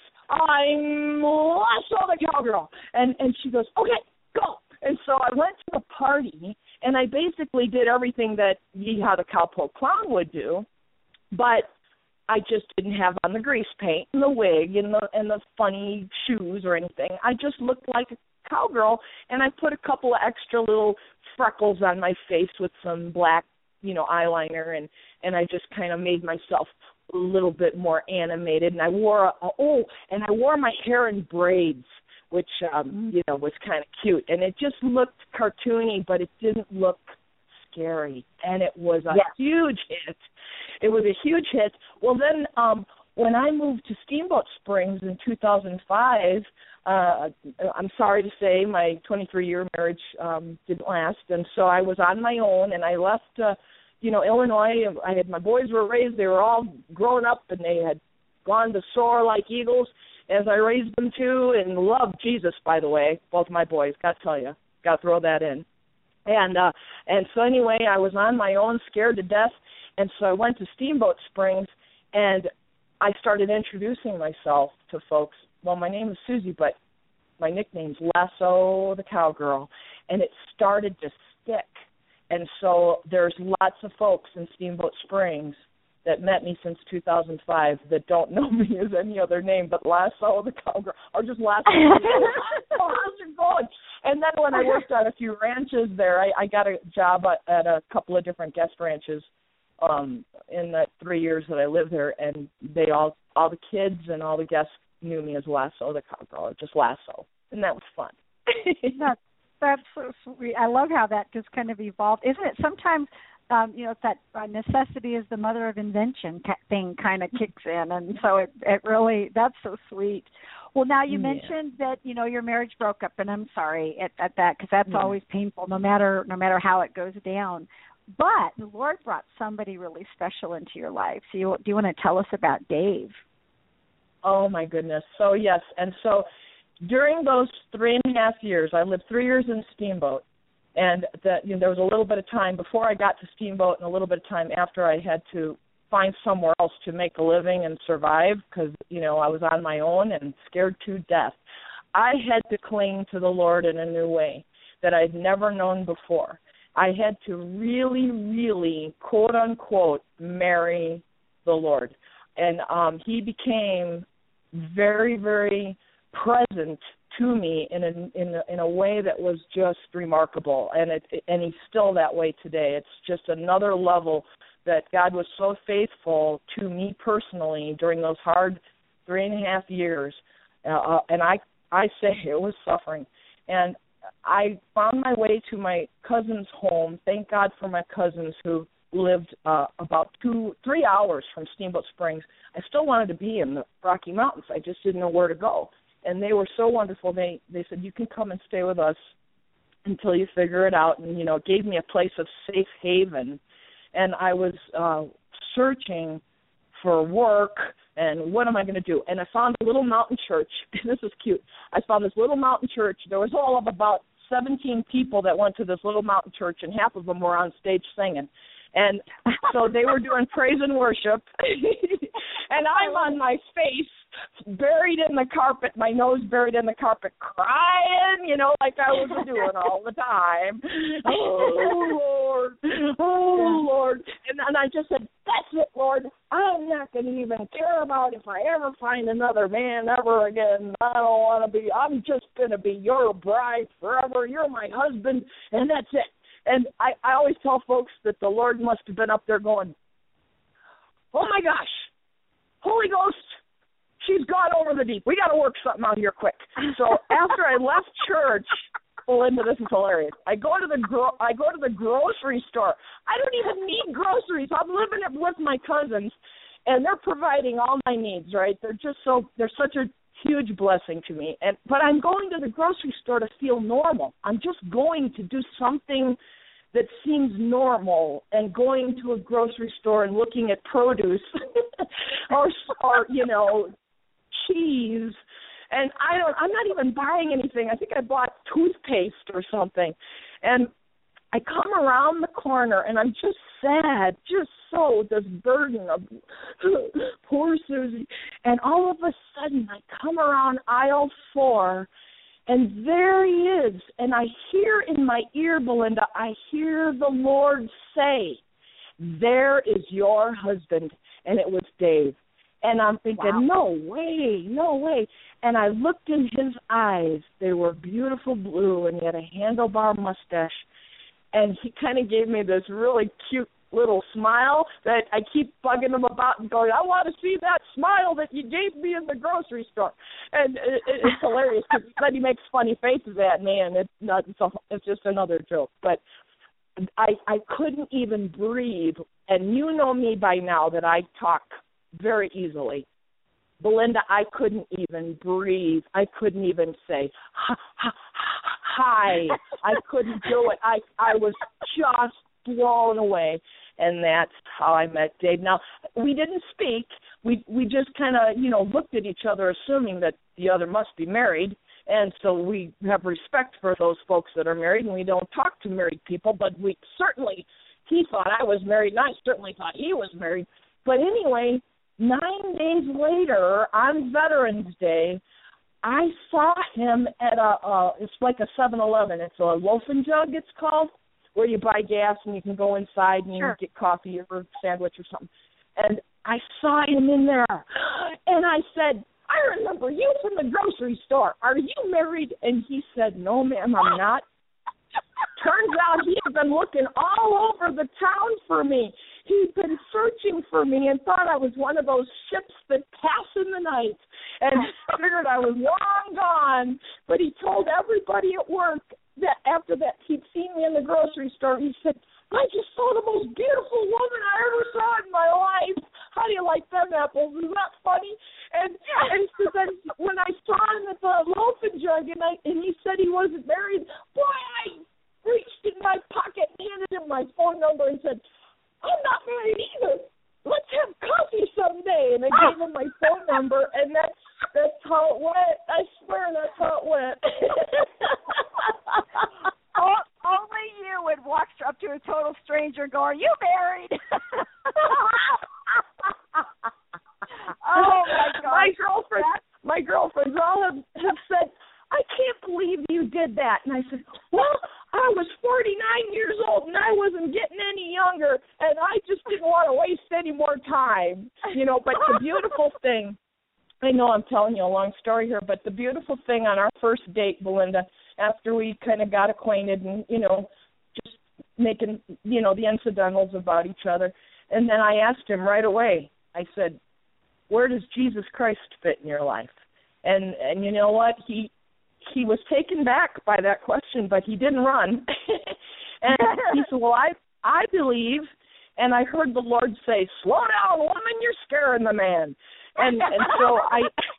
I'm Lasso the Cowgirl. And and she goes, okay, go. And so I went to the party, and I basically did everything that Yeehaw the Cowpoke clown would do, but I just didn't have on the grease paint and the wig and the and the funny shoes or anything. I just looked like a cowgirl, and I put a couple of extra little freckles on my face with some black, you know, eyeliner, and, and I just kind of made myself a little bit more animated. And I wore a, oh, and I wore my hair in braids, which um, you know was kind of cute, and it just looked cartoony, but it didn't look scary, and it was a yes. huge hit. It was a huge hit. Well, then um, when I moved to Steamboat Springs in two thousand five, uh, I'm sorry to say my twenty-three-year marriage um, didn't last, and so I was on my own, and I left, uh, you know, Illinois. I had my boys were raised; they were all grown up, and they had gone to soar like eagles, as I raised them too, and loved Jesus, by the way, both my boys. Got to tell you, got to throw that in. And uh, and so anyway, I was on my own, scared to death, and so I went to Steamboat Springs, and I started introducing myself to folks. Well, my name is Susie, but my nickname's Lasso the Cowgirl, and it started to stick. And so there's lots of folks in Steamboat Springs that met me since two thousand five that don't know me as any other name but Lasso the Cowgirl, or just Lasso. How's it going? And then when I worked on a few ranches there, I, I got a job at, at a couple of different guest ranches um, in the three years that I lived there, and they all, all the kids and all the guests knew me as Lasso the Cowgirl, or just Lasso, and that was fun. that's, that's so sweet. I love how that just kind of evolved. Isn't it sometimes, um, you know, it's that uh, necessity is the mother of invention thing kind of kicks in, and so it, it really, that's so sweet. Well, now you yeah. mentioned that, you know, your marriage broke up, and I'm sorry at, at that, because that's yeah. always painful, no matter no matter how it goes down. But the Lord brought somebody really special into your life. So you, do you want to tell us about Dave? Oh, my goodness. So, yes, and so during those three and a half years, I lived three years in Steamboat, and the, you know, there was a little bit of time before I got to Steamboat and a little bit of time after I had to find somewhere else to make a living and survive because, you know, I was on my own and scared to death. I had to cling to the Lord in a new way that I'd never known before. I had to really, really, quote, unquote, marry the Lord. And um, he became very, very present to me in a, in a, in a way that was just remarkable. And, it, and he's still that way today. It's just another level that God was so faithful to me personally during those hard three and a half years. Uh, and I, I say it was suffering. And I found my way to my cousin's home. Thank God for my cousins who lived uh, about two, three hours from Steamboat Springs. I still wanted to be in the Rocky Mountains. I just didn't know where to go. And they were so wonderful. They, they said, you can come and stay with us until you figure it out. And, you know, it gave me a place of safe haven. And I was uh, searching for work and what am I going to do? And I found a little mountain church. This is cute. I found this little mountain church. There was all of about seventeen people that went to this little mountain church, and half of them were on stage singing. And so they were doing praise and worship. And I'm on my face, buried in the carpet, my nose buried in the carpet, crying, you know, like I was doing all the time. Oh, Lord. Oh, Lord. And, and I just said, that's it, Lord. I'm not going to even care about if I ever find another man ever again. I don't want to be, I'm just going to be your bride forever. You're my husband, and that's it. And I, I always tell folks that the Lord must have been up there going, oh, my gosh, Holy Ghost, she's gone over the deep. We got to work something out here quick. So after I left church, Belinda, this is hilarious. I go to the gro- I go to the grocery store. I don't even need groceries. I'm living it with my cousins, and they're providing all my needs, right? They're just so, they're such a huge blessing to me. And but I'm going to the grocery store to feel normal. I'm just going to do something that seems normal, and going to a grocery store and looking at produce or, or, you know, cheese. And I don't, I'm not even buying anything. I think I bought toothpaste or something. And I come around the corner, and I'm just sad, just so this burden of poor Susie. And all of a sudden, I come around aisle four, and there he is. And I hear in my ear, Belinda, I hear the Lord say, there is your husband. And it was Dave. And I'm thinking, wow. no way, no way. And I looked in his eyes. They were beautiful blue, and he had a handlebar mustache. And he kind of gave me this really cute little smile that I keep bugging him about and going, I want to see that smile that you gave me in the grocery store. And it, it, it's hilarious because then he makes funny faces at me, and it's, not, it's, a, it's just another joke. But I I couldn't even breathe. And you know me by now that I talk very easily. Belinda, I couldn't even breathe. I couldn't even say hi. I couldn't do it. I I was just blown away. And that's how I met Dave. Now, we didn't speak. We we just kind of, you know, looked at each other, assuming that the other must be married. And so we have respect for those folks that are married, and we don't talk to married people. But we certainly, he thought I was married, and I certainly thought he was married. But anyway, nine days later, on Veterans Day, I saw him at a, uh, it's like a seven eleven. It's a loaf and jug, it's called, where you buy gas and you can go inside and sure. get coffee or a sandwich or something. And I saw him in there, and I said, I remember you from the grocery store. Are you married? And he said, no, ma'am, I'm not. Turns out he had been looking all over the town for me. He'd been searching for me and thought I was one of those ships that pass in the night and figured I was long gone. But he told everybody at work that after that he'd seen me in the grocery store. He said, I just saw the most beautiful woman I ever saw in my life. How do you like them apples? Isn't that funny? And and so then when I saw him at the loafing jug and, I, and he said he wasn't married, boy, I reached in my pocket and handed him my phone number and said, I'm not married either. Let's have coffee someday. And I gave him my phone number, and that's, that's how it went. I swear that's how it went. Oh, only you would walk up to a total stranger and go, are you married? Oh, my God. My girlfriend, my girlfriends all have, have said, I can't believe you did that. And I said, well, I was forty-nine years old, and I wasn't getting any younger, and I just didn't want to waste any more time. You know, but the beautiful thing, I know I'm telling you a long story here, but the beautiful thing on our first date, Belinda, after we kind of got acquainted and, you know, just making, you know, the incidentals about each other, and then I asked him right away, I said, where does Jesus Christ fit in your life? And, and you know what? He he was taken back by that question, but he didn't run. And he said, well, I I believe, and I heard the Lord say, slow down, woman, you're scaring the man. And and so I,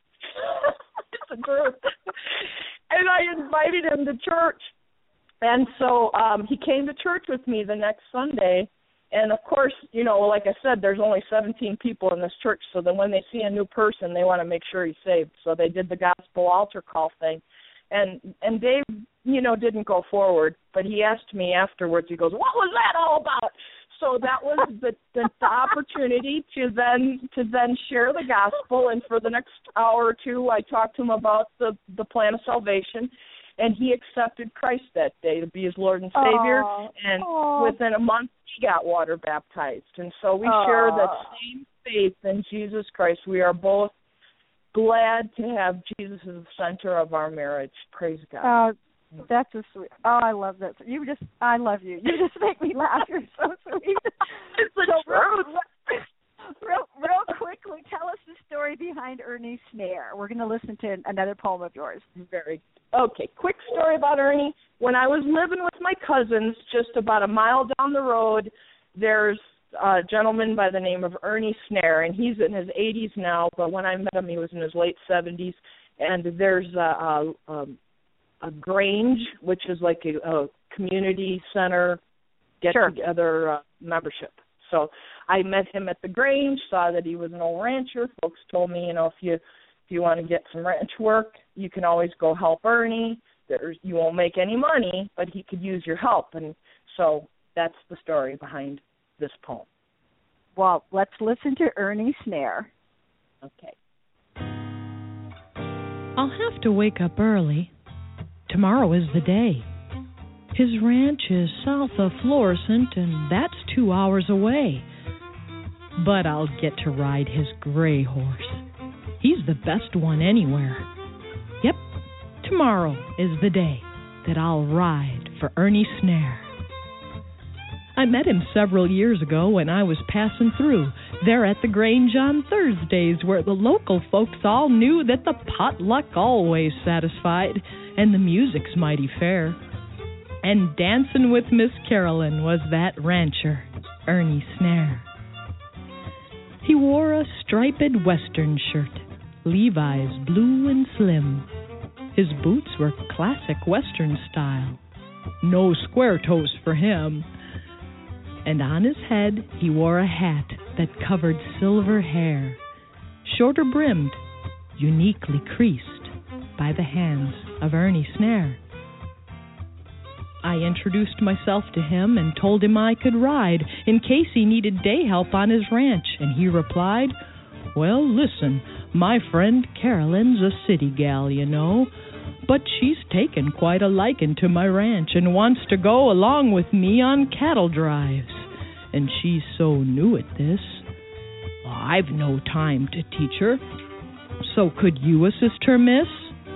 it's a group. And I invited him to church. And so um, he came to church with me the next Sunday. And, of course, you know, like I said, there's only seventeen people in this church, so then when they see a new person, they want to make sure he's saved. So they did the gospel altar call thing. And and Dave, you know, didn't go forward, but he asked me afterwards, he goes, what was that all about? So that was the, the, the opportunity to then to then share the gospel, and for the next hour or two, I talked to him about the, the plan of salvation, and he accepted Christ that day to be his Lord and Savior, Aww. and Aww. within a month, he got water baptized. And so we Aww. share that same faith in Jesus Christ. We are both glad to have Jesus as the center of our marriage. Praise God. Oh, that's a sweet. Oh, I love that. You just, I love you. You just make me laugh. You're so sweet. It's the so truth. Real, real, real quickly, tell us the story behind Ernie Snare. We're going to listen to another poem of yours. Very okay. Quick story about Ernie. When I was living with my cousins, just about a mile down the road, there's a gentleman by the name of Ernie Snare, and he's in his eighties now. But when I met him, he was in his late seventies. And there's a, a, a, a Grange, which is like a, a community center get-together sure. uh, membership. So I met him at the Grange, saw that he was an old rancher. Folks told me, you know, if you if you want to get some ranch work, you can always go help Ernie. There's, you won't make any money, but he could use your help. And so that's the story behind this poem. Well, let's listen to Ernie Snare. Okay. I'll have to wake up early. Tomorrow is the day. His ranch is south of Florissant, and that's two hours away. But I'll get to ride his gray horse. He's the best one anywhere. Yep, tomorrow is the day that I'll ride for Ernie Snare. I met him several years ago when I was passing through there at the Grange on Thursdays, where the local folks all knew that the potluck always satisfied and the music's mighty fair. And dancing with Miss Carolyn was that rancher, Ernie Snare. He wore a striped western shirt, Levi's blue and slim. His boots were classic western style, no square toes for him. And on his head he wore a hat that covered silver hair, shorter brimmed, uniquely creased by the hands of Ernie Snare. I introduced myself to him and told him I could ride in case he needed day help on his ranch, and he replied, "Well, listen, my friend Carolyn's a city gal, you know, but she's taken quite a liking to my ranch and wants to go along with me on cattle drives. And she's so new at this, I've no time to teach her. So could you assist her, miss?"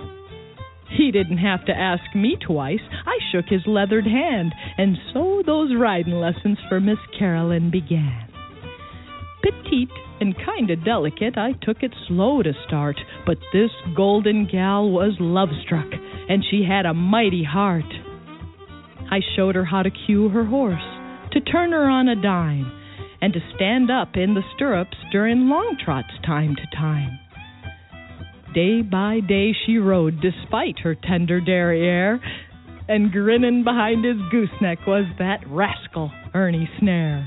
He didn't have to ask me twice. I shook his leathered hand, and so those riding lessons for Miss Carolyn began. Petite and kind of delicate, I took it slow to start, but this golden gal was love-struck, and she had a mighty heart. I showed her how to cue her horse, to turn her on a dime, and to stand up in the stirrups during long trots time to time. Day by day she rode, despite her tender derriere, and grinning behind his gooseneck was that rascal, Ernie Snare.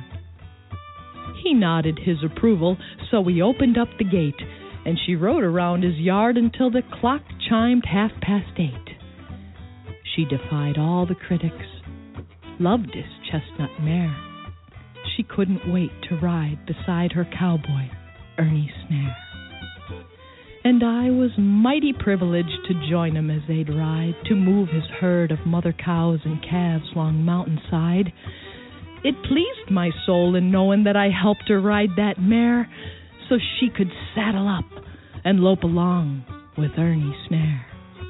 He nodded his approval, so we opened up the gate, and she rode around his yard until the clock chimed half past eight. She defied all the critics, loved his chestnut mare. She couldn't wait to ride beside her cowboy, Ernie Snare. And I was mighty privileged to join him as they'd ride, to move his herd of mother cows and calves along mountainside. It pleased my soul in knowing that I helped her ride that mare so she could saddle up and lope along with Ernie Snare.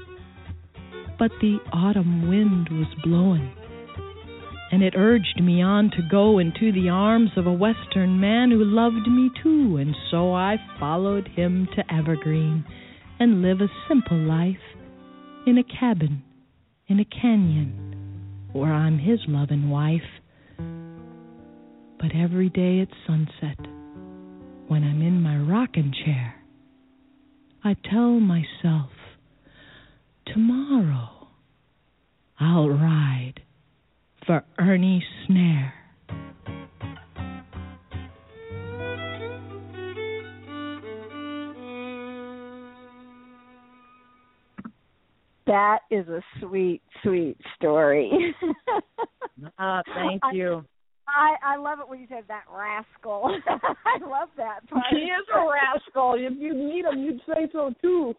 But the autumn wind was blowing, and it urged me on to go into the arms of a western man who loved me too, and so I followed him to Evergreen and live a simple life in a cabin in a canyon where I'm his loving wife. But every day at sunset, when I'm in my rocking chair, I tell myself, tomorrow I'll ride for Ernie Snare. That is a sweet, sweet story. uh, thank you. I, I love it when you said that rascal. I love that part. He is a rascal. If you meet him, you'd say so too.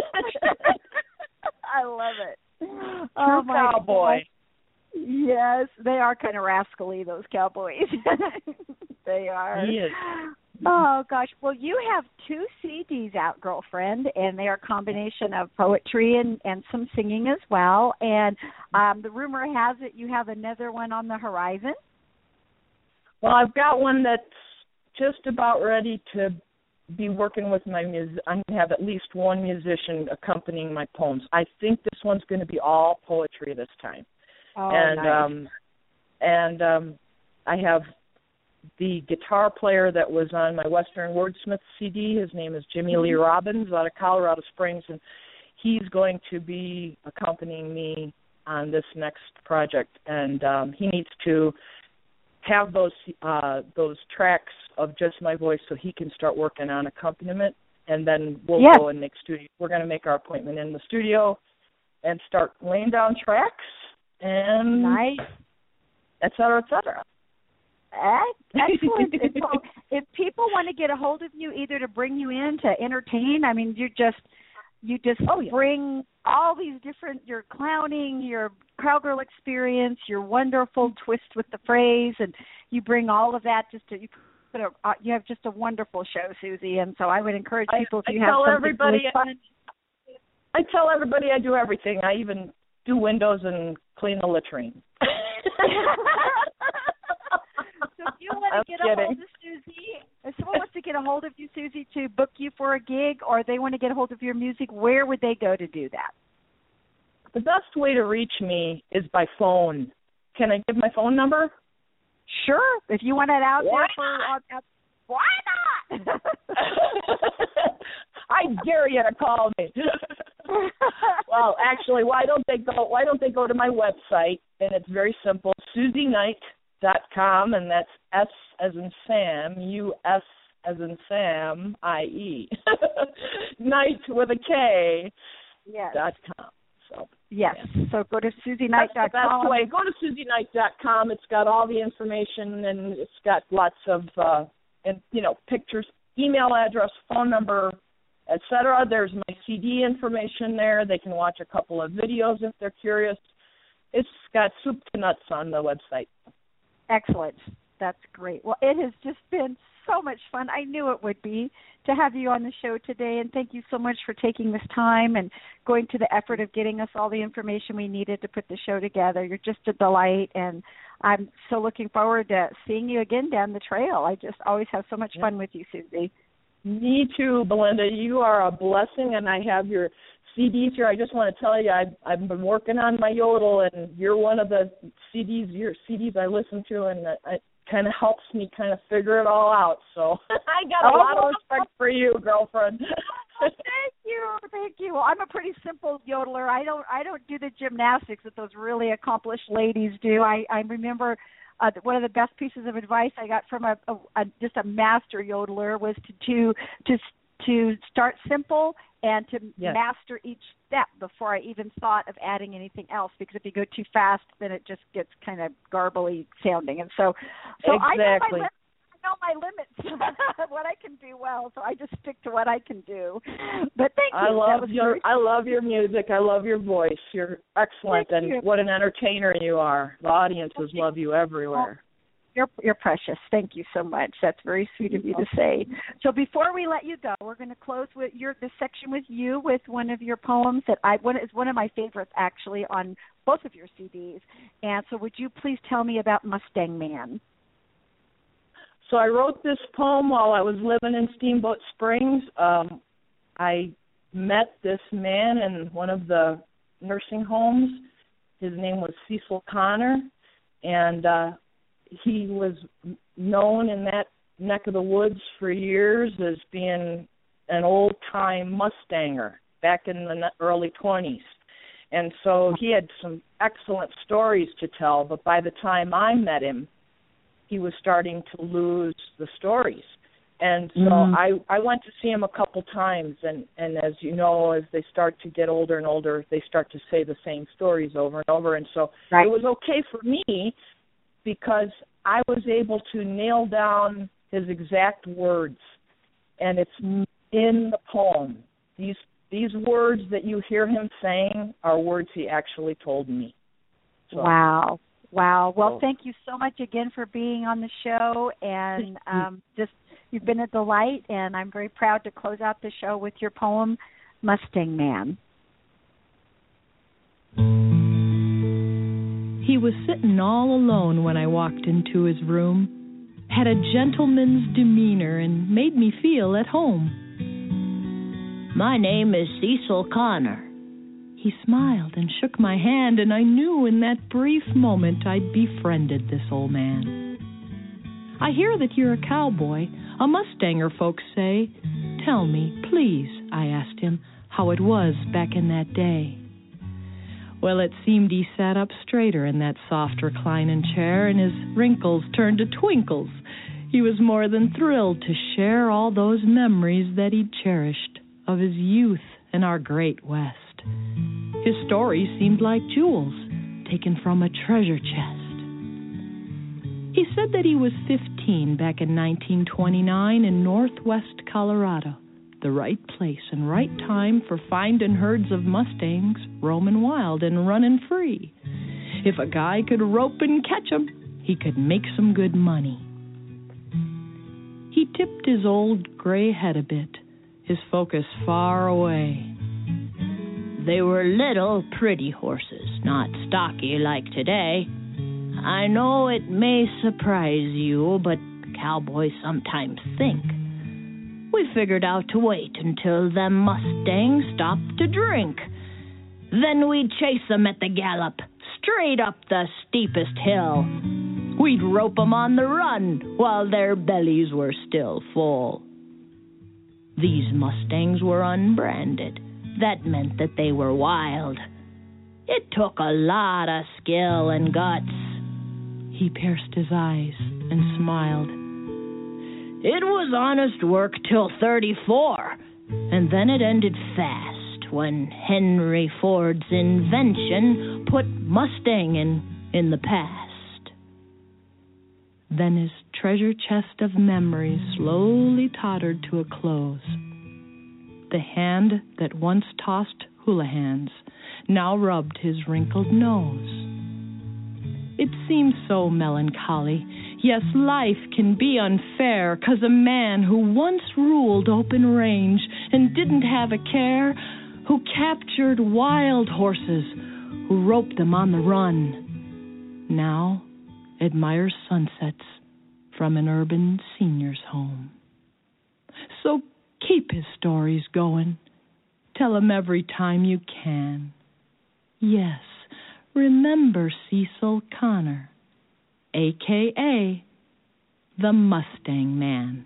I love it. True oh my cowboy. God. Yes, they are kind of rascally, those cowboys. They are. He is. Oh, gosh. Well, you have two C Ds out, girlfriend, and they are a combination of poetry and, and some singing as well. And um, the rumor has it you have another one on the horizon. Well, I've got one that's just about ready to be working with my music. I'm going to have at least one musician accompanying my poems. I think this one's going to be all poetry this time. Oh, and nice. um, and um, I have the guitar player that was on my Western Wordsmith C D. His name is Jimmy Lee Robbins out of Colorado Springs, and he's going to be accompanying me on this next project. And um, he needs to have those uh, those tracks of just my voice so he can start working on accompaniment, and then we'll yeah. go and make studio. We're going to make our appointment in the studio and start laying down tracks and nice. et cetera, et cetera. Excellent. if, if people want to get a hold of you, either to bring you in to entertain, I mean, you just you just oh, yeah. bring all these different, your clowning, your cowgirl experience, your wonderful twist with the phrase, and you bring all of that just to, you put a, uh, you have just a wonderful show, Susie, and so I would encourage people I, if you I have tell something everybody, really fun. I tell everybody I do everything. I even do windows and clean the latrine. So if you want to get a hold of Susie, if someone wants to get a hold of you, Susie, to book you for a gig, or they want to get a hold of your music, where would they go to do that? the best way to reach me is by phone. Can I give my phone number? Sure. If you want it out Why there for... Uh, why not? I dare you to call me. Well, actually, why don't they go? Why don't they go to my website? And it's very simple: Susie Knight dot com, and that's S as in Sam, U S as in Sam, I E. Knight with a K. Yes. Dot com. So yes. Yeah. So go to Susie Knight dot com. That's the best way. Go to Susie Knight dot com. It's got all the information, and it's got lots of uh, and you know pictures, email address, phone number, et cetera. There's my C D information there. They can watch a couple of videos if they're curious. It's got soup to nuts on the website. Excellent. That's great. Well, it has just been so much fun. I knew it would be to have you on the show today, and thank you so much for taking this time and going to the effort of getting us all the information we needed to put the show together. You're just a delight, and I'm so looking forward to seeing you again down the trail. I just always have so much fun with you, Susie. Me too, Belinda. You are a blessing, and I have your C Ds here. I just want to tell you, I've, I've been working on my yodel, and you're one of the C Ds, your C Ds I listen to, and it kind of helps me kind of figure it all out. So I got a oh, lot of respect for you, girlfriend. Thank you, thank you. Well, I'm a pretty simple yodeler. I don't, I don't do the gymnastics that those really accomplished ladies do. I, I remember. Uh, one of the best pieces of advice I got from a, a, a just a master yodeler was to to to, to start simple and to yes. master each step before I even thought of adding anything else. Because if you go too fast, then it just gets kind of garbly sounding. And so, so exactly. I know my limits. I know my limits, what I can do well. So I just stick to what I can do. But thank you. I love that was your great. I love your music. I love your voice. You're excellent, Thank and you. what an entertainer you are. The audiences love you everywhere. You're, you're precious. Thank you so much. That's very sweet of you to say. So before we let you go, we're going to close with your this section with you with one of your poems that I one is one of my favorites actually on both of your C Ds. And so would you please tell me about Mustang Man? So I wrote this poem while I was living in Steamboat Springs. Um, I met this man in one of the nursing homes. His name was Cecil Connor, and uh, he was known in that neck of the woods for years as being an old-time Mustanger back in the early twenties. And so he had some excellent stories to tell, but by the time I met him, he was starting to lose the stories. And so mm-hmm. I, I went to see him a couple times, and, and as you know, as they start to get older and older, they start to say the same stories over and over. And so right. It was okay for me because I was able to nail down his exact words, and it's in the poem. These these words that you hear him saying are words he actually told me. So, wow. Wow. Well, thank you so much again for being on the show, and um, just you've been a delight, and I'm very proud to close out the show with your poem, Mustang Man. He was sitting all alone when I walked into his room, had a gentleman's demeanor and made me feel at home. My name is Cecil Connor. He smiled and shook my hand, and I knew in that brief moment I'd befriended this old man. I hear that you're a cowboy, a Mustanger, folks say. Tell me, please, I asked him, how it was back in that day. Well, it seemed he sat up straighter in that soft reclining chair, and his wrinkles turned to twinkles. He was more than thrilled to share all those memories that he'd cherished of his youth in our great West. His stories seemed like jewels taken from a treasure chest. He said that he was fifteen back in nineteen twenty-nine in northwest Colorado, the right place and right time for finding herds of Mustangs roaming wild and running free. If a guy could rope and catch 'em, he could make some good money. He tipped his old gray head a bit, his focus far away. They were little, pretty horses, not stocky like today. I know it may surprise you, but cowboys sometimes think. We figured out to wait until them Mustangs stopped to drink. Then we'd chase 'em at the gallop, straight up the steepest hill. We'd rope 'em on the run while their bellies were still full. These Mustangs were unbranded. That meant that they were wild. It took a lot of skill and guts. He pierced his eyes and smiled. It was honest work till thirty-four, and then it ended fast when Henry Ford's invention put Mustangin' in the past. Then his treasure chest of memories slowly tottered to a close. The hand that once tossed Houlihan's now rubbed his wrinkled nose. It seems so melancholy. Yes, life can be unfair, 'cause a man who once ruled open range and didn't have a care, who captured wild horses, who roped them on the run, now admires sunsets from an urban senior's home. So keep his stories going. Tell 'em every time you can. Yes, remember Cecil Connor, a k a the Mustang Man.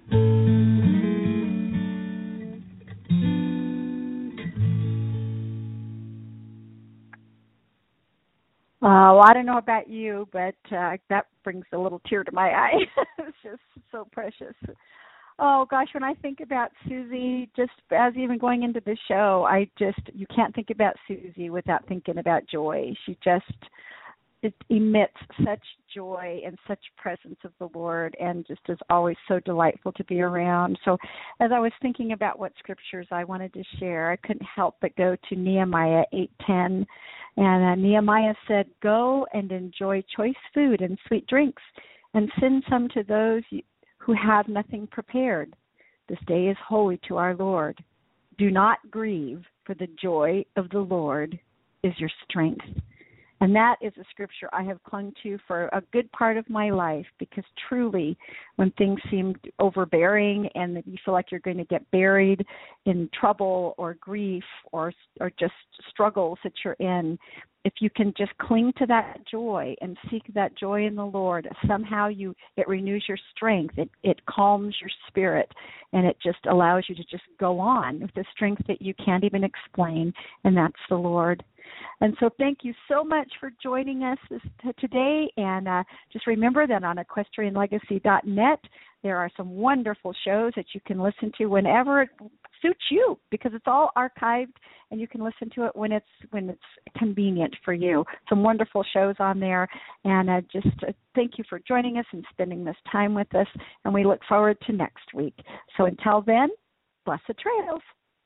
Oh, I don't know about you, but uh, that brings a little tear to my eye. It's just so precious. Oh, gosh, when I think about Susie, just as even going into the show, I just, you can't think about Susie without thinking about joy. She just it emits such joy and such presence of the Lord, and just is always so delightful to be around. So as I was thinking about what scriptures I wanted to share, I couldn't help but go to Nehemiah eight ten. And uh, Nehemiah said, "Go and enjoy choice food and sweet drinks, and send some to those who have nothing prepared. This day is holy to our Lord. Do not grieve, for the joy of the Lord is your strength." And that is a scripture I have clung to for a good part of my life, because truly, when things seem overbearing and that you feel like you're going to get buried in trouble or grief or or just struggles that you're in, if you can just cling to that joy and seek that joy in the Lord, somehow you it renews your strength, it, it calms your spirit, and it just allows you to just go on with the strength that you can't even explain, and that's the Lord. And so thank you so much for joining us this, today, and uh, just remember that on equestrian legacy dot net there are some wonderful shows that you can listen to whenever it suits you, because it's all archived and you can listen to it when it's when it's convenient for you. Some wonderful shows on there, and uh, just uh, thank you for joining us and spending this time with us, and we look forward to next week. So until then, blessed trails.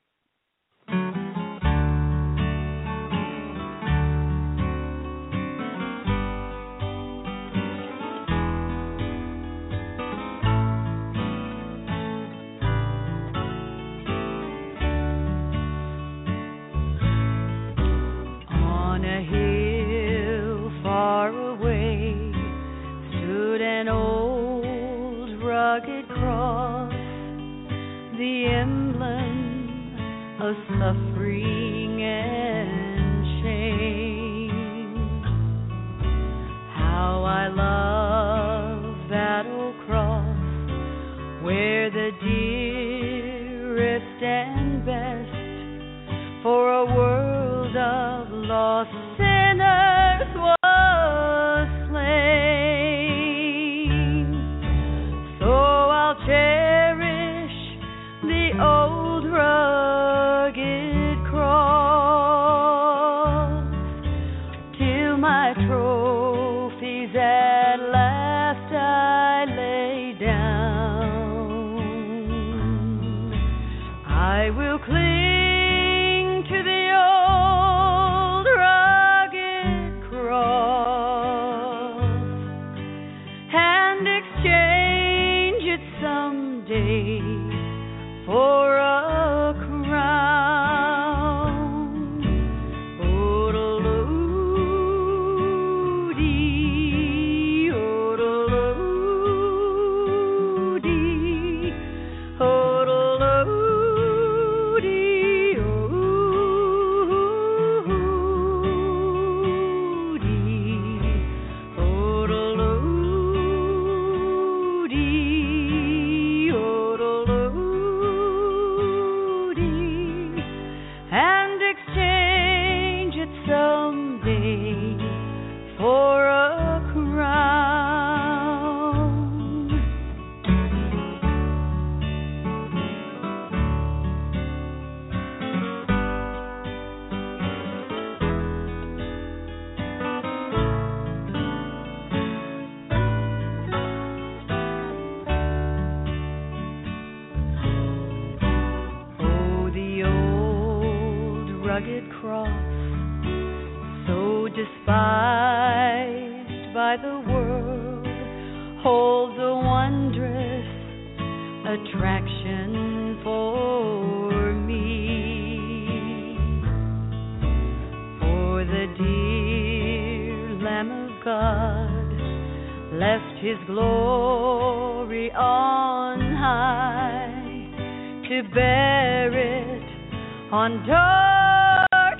Of suffering and shame. How I love that old cross, where the dearest and best for a world of lost sinners was slain. So I'll cherish the old rugged cross why the world holds a wondrous attraction for me. For the dear Lamb of God left his glory on high to bear it on dark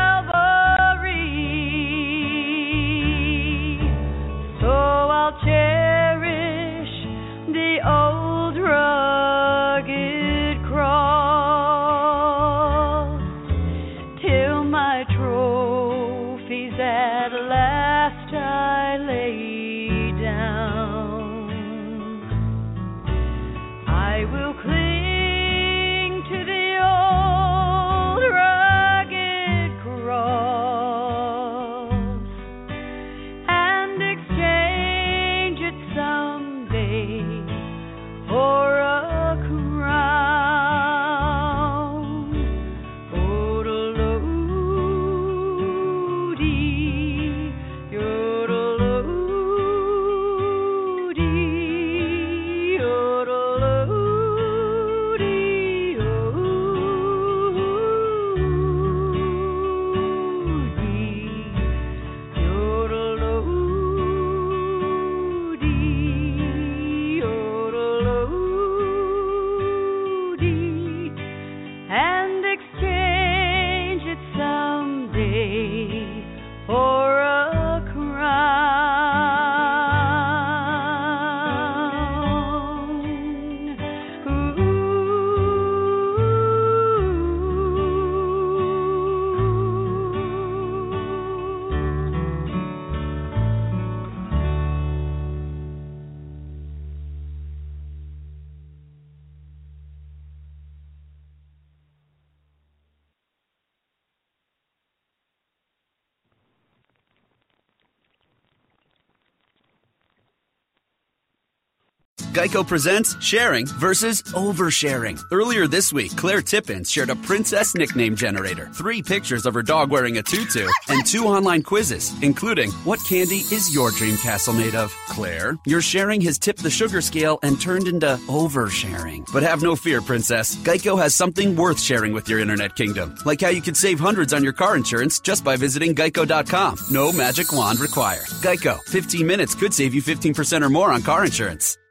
Calvary. So I'll cherish the old rugged cross till my trophies at last I lay down. I will cling to the old rugged cross and exchange it someday for a crown. Odaloo-dee, yodeloo-dee, yodeloo-dee, oh-dee, yodeloo-dee, yodeloo-dee, and exchange it someday for a crown. Ooh. Geico presents sharing versus oversharing. Earlier this week, Claire Tippins shared a princess nickname generator, three pictures of her dog wearing a tutu, and two online quizzes, including what candy is your dream castle made of? Claire, your sharing has tipped the sugar scale and turned into oversharing. But have no fear, princess. Geico has something worth sharing with your internet kingdom, like how you could save hundreds on your car insurance just by visiting geico dot com. No magic wand required. Geico, fifteen minutes could save you fifteen percent or more on car insurance.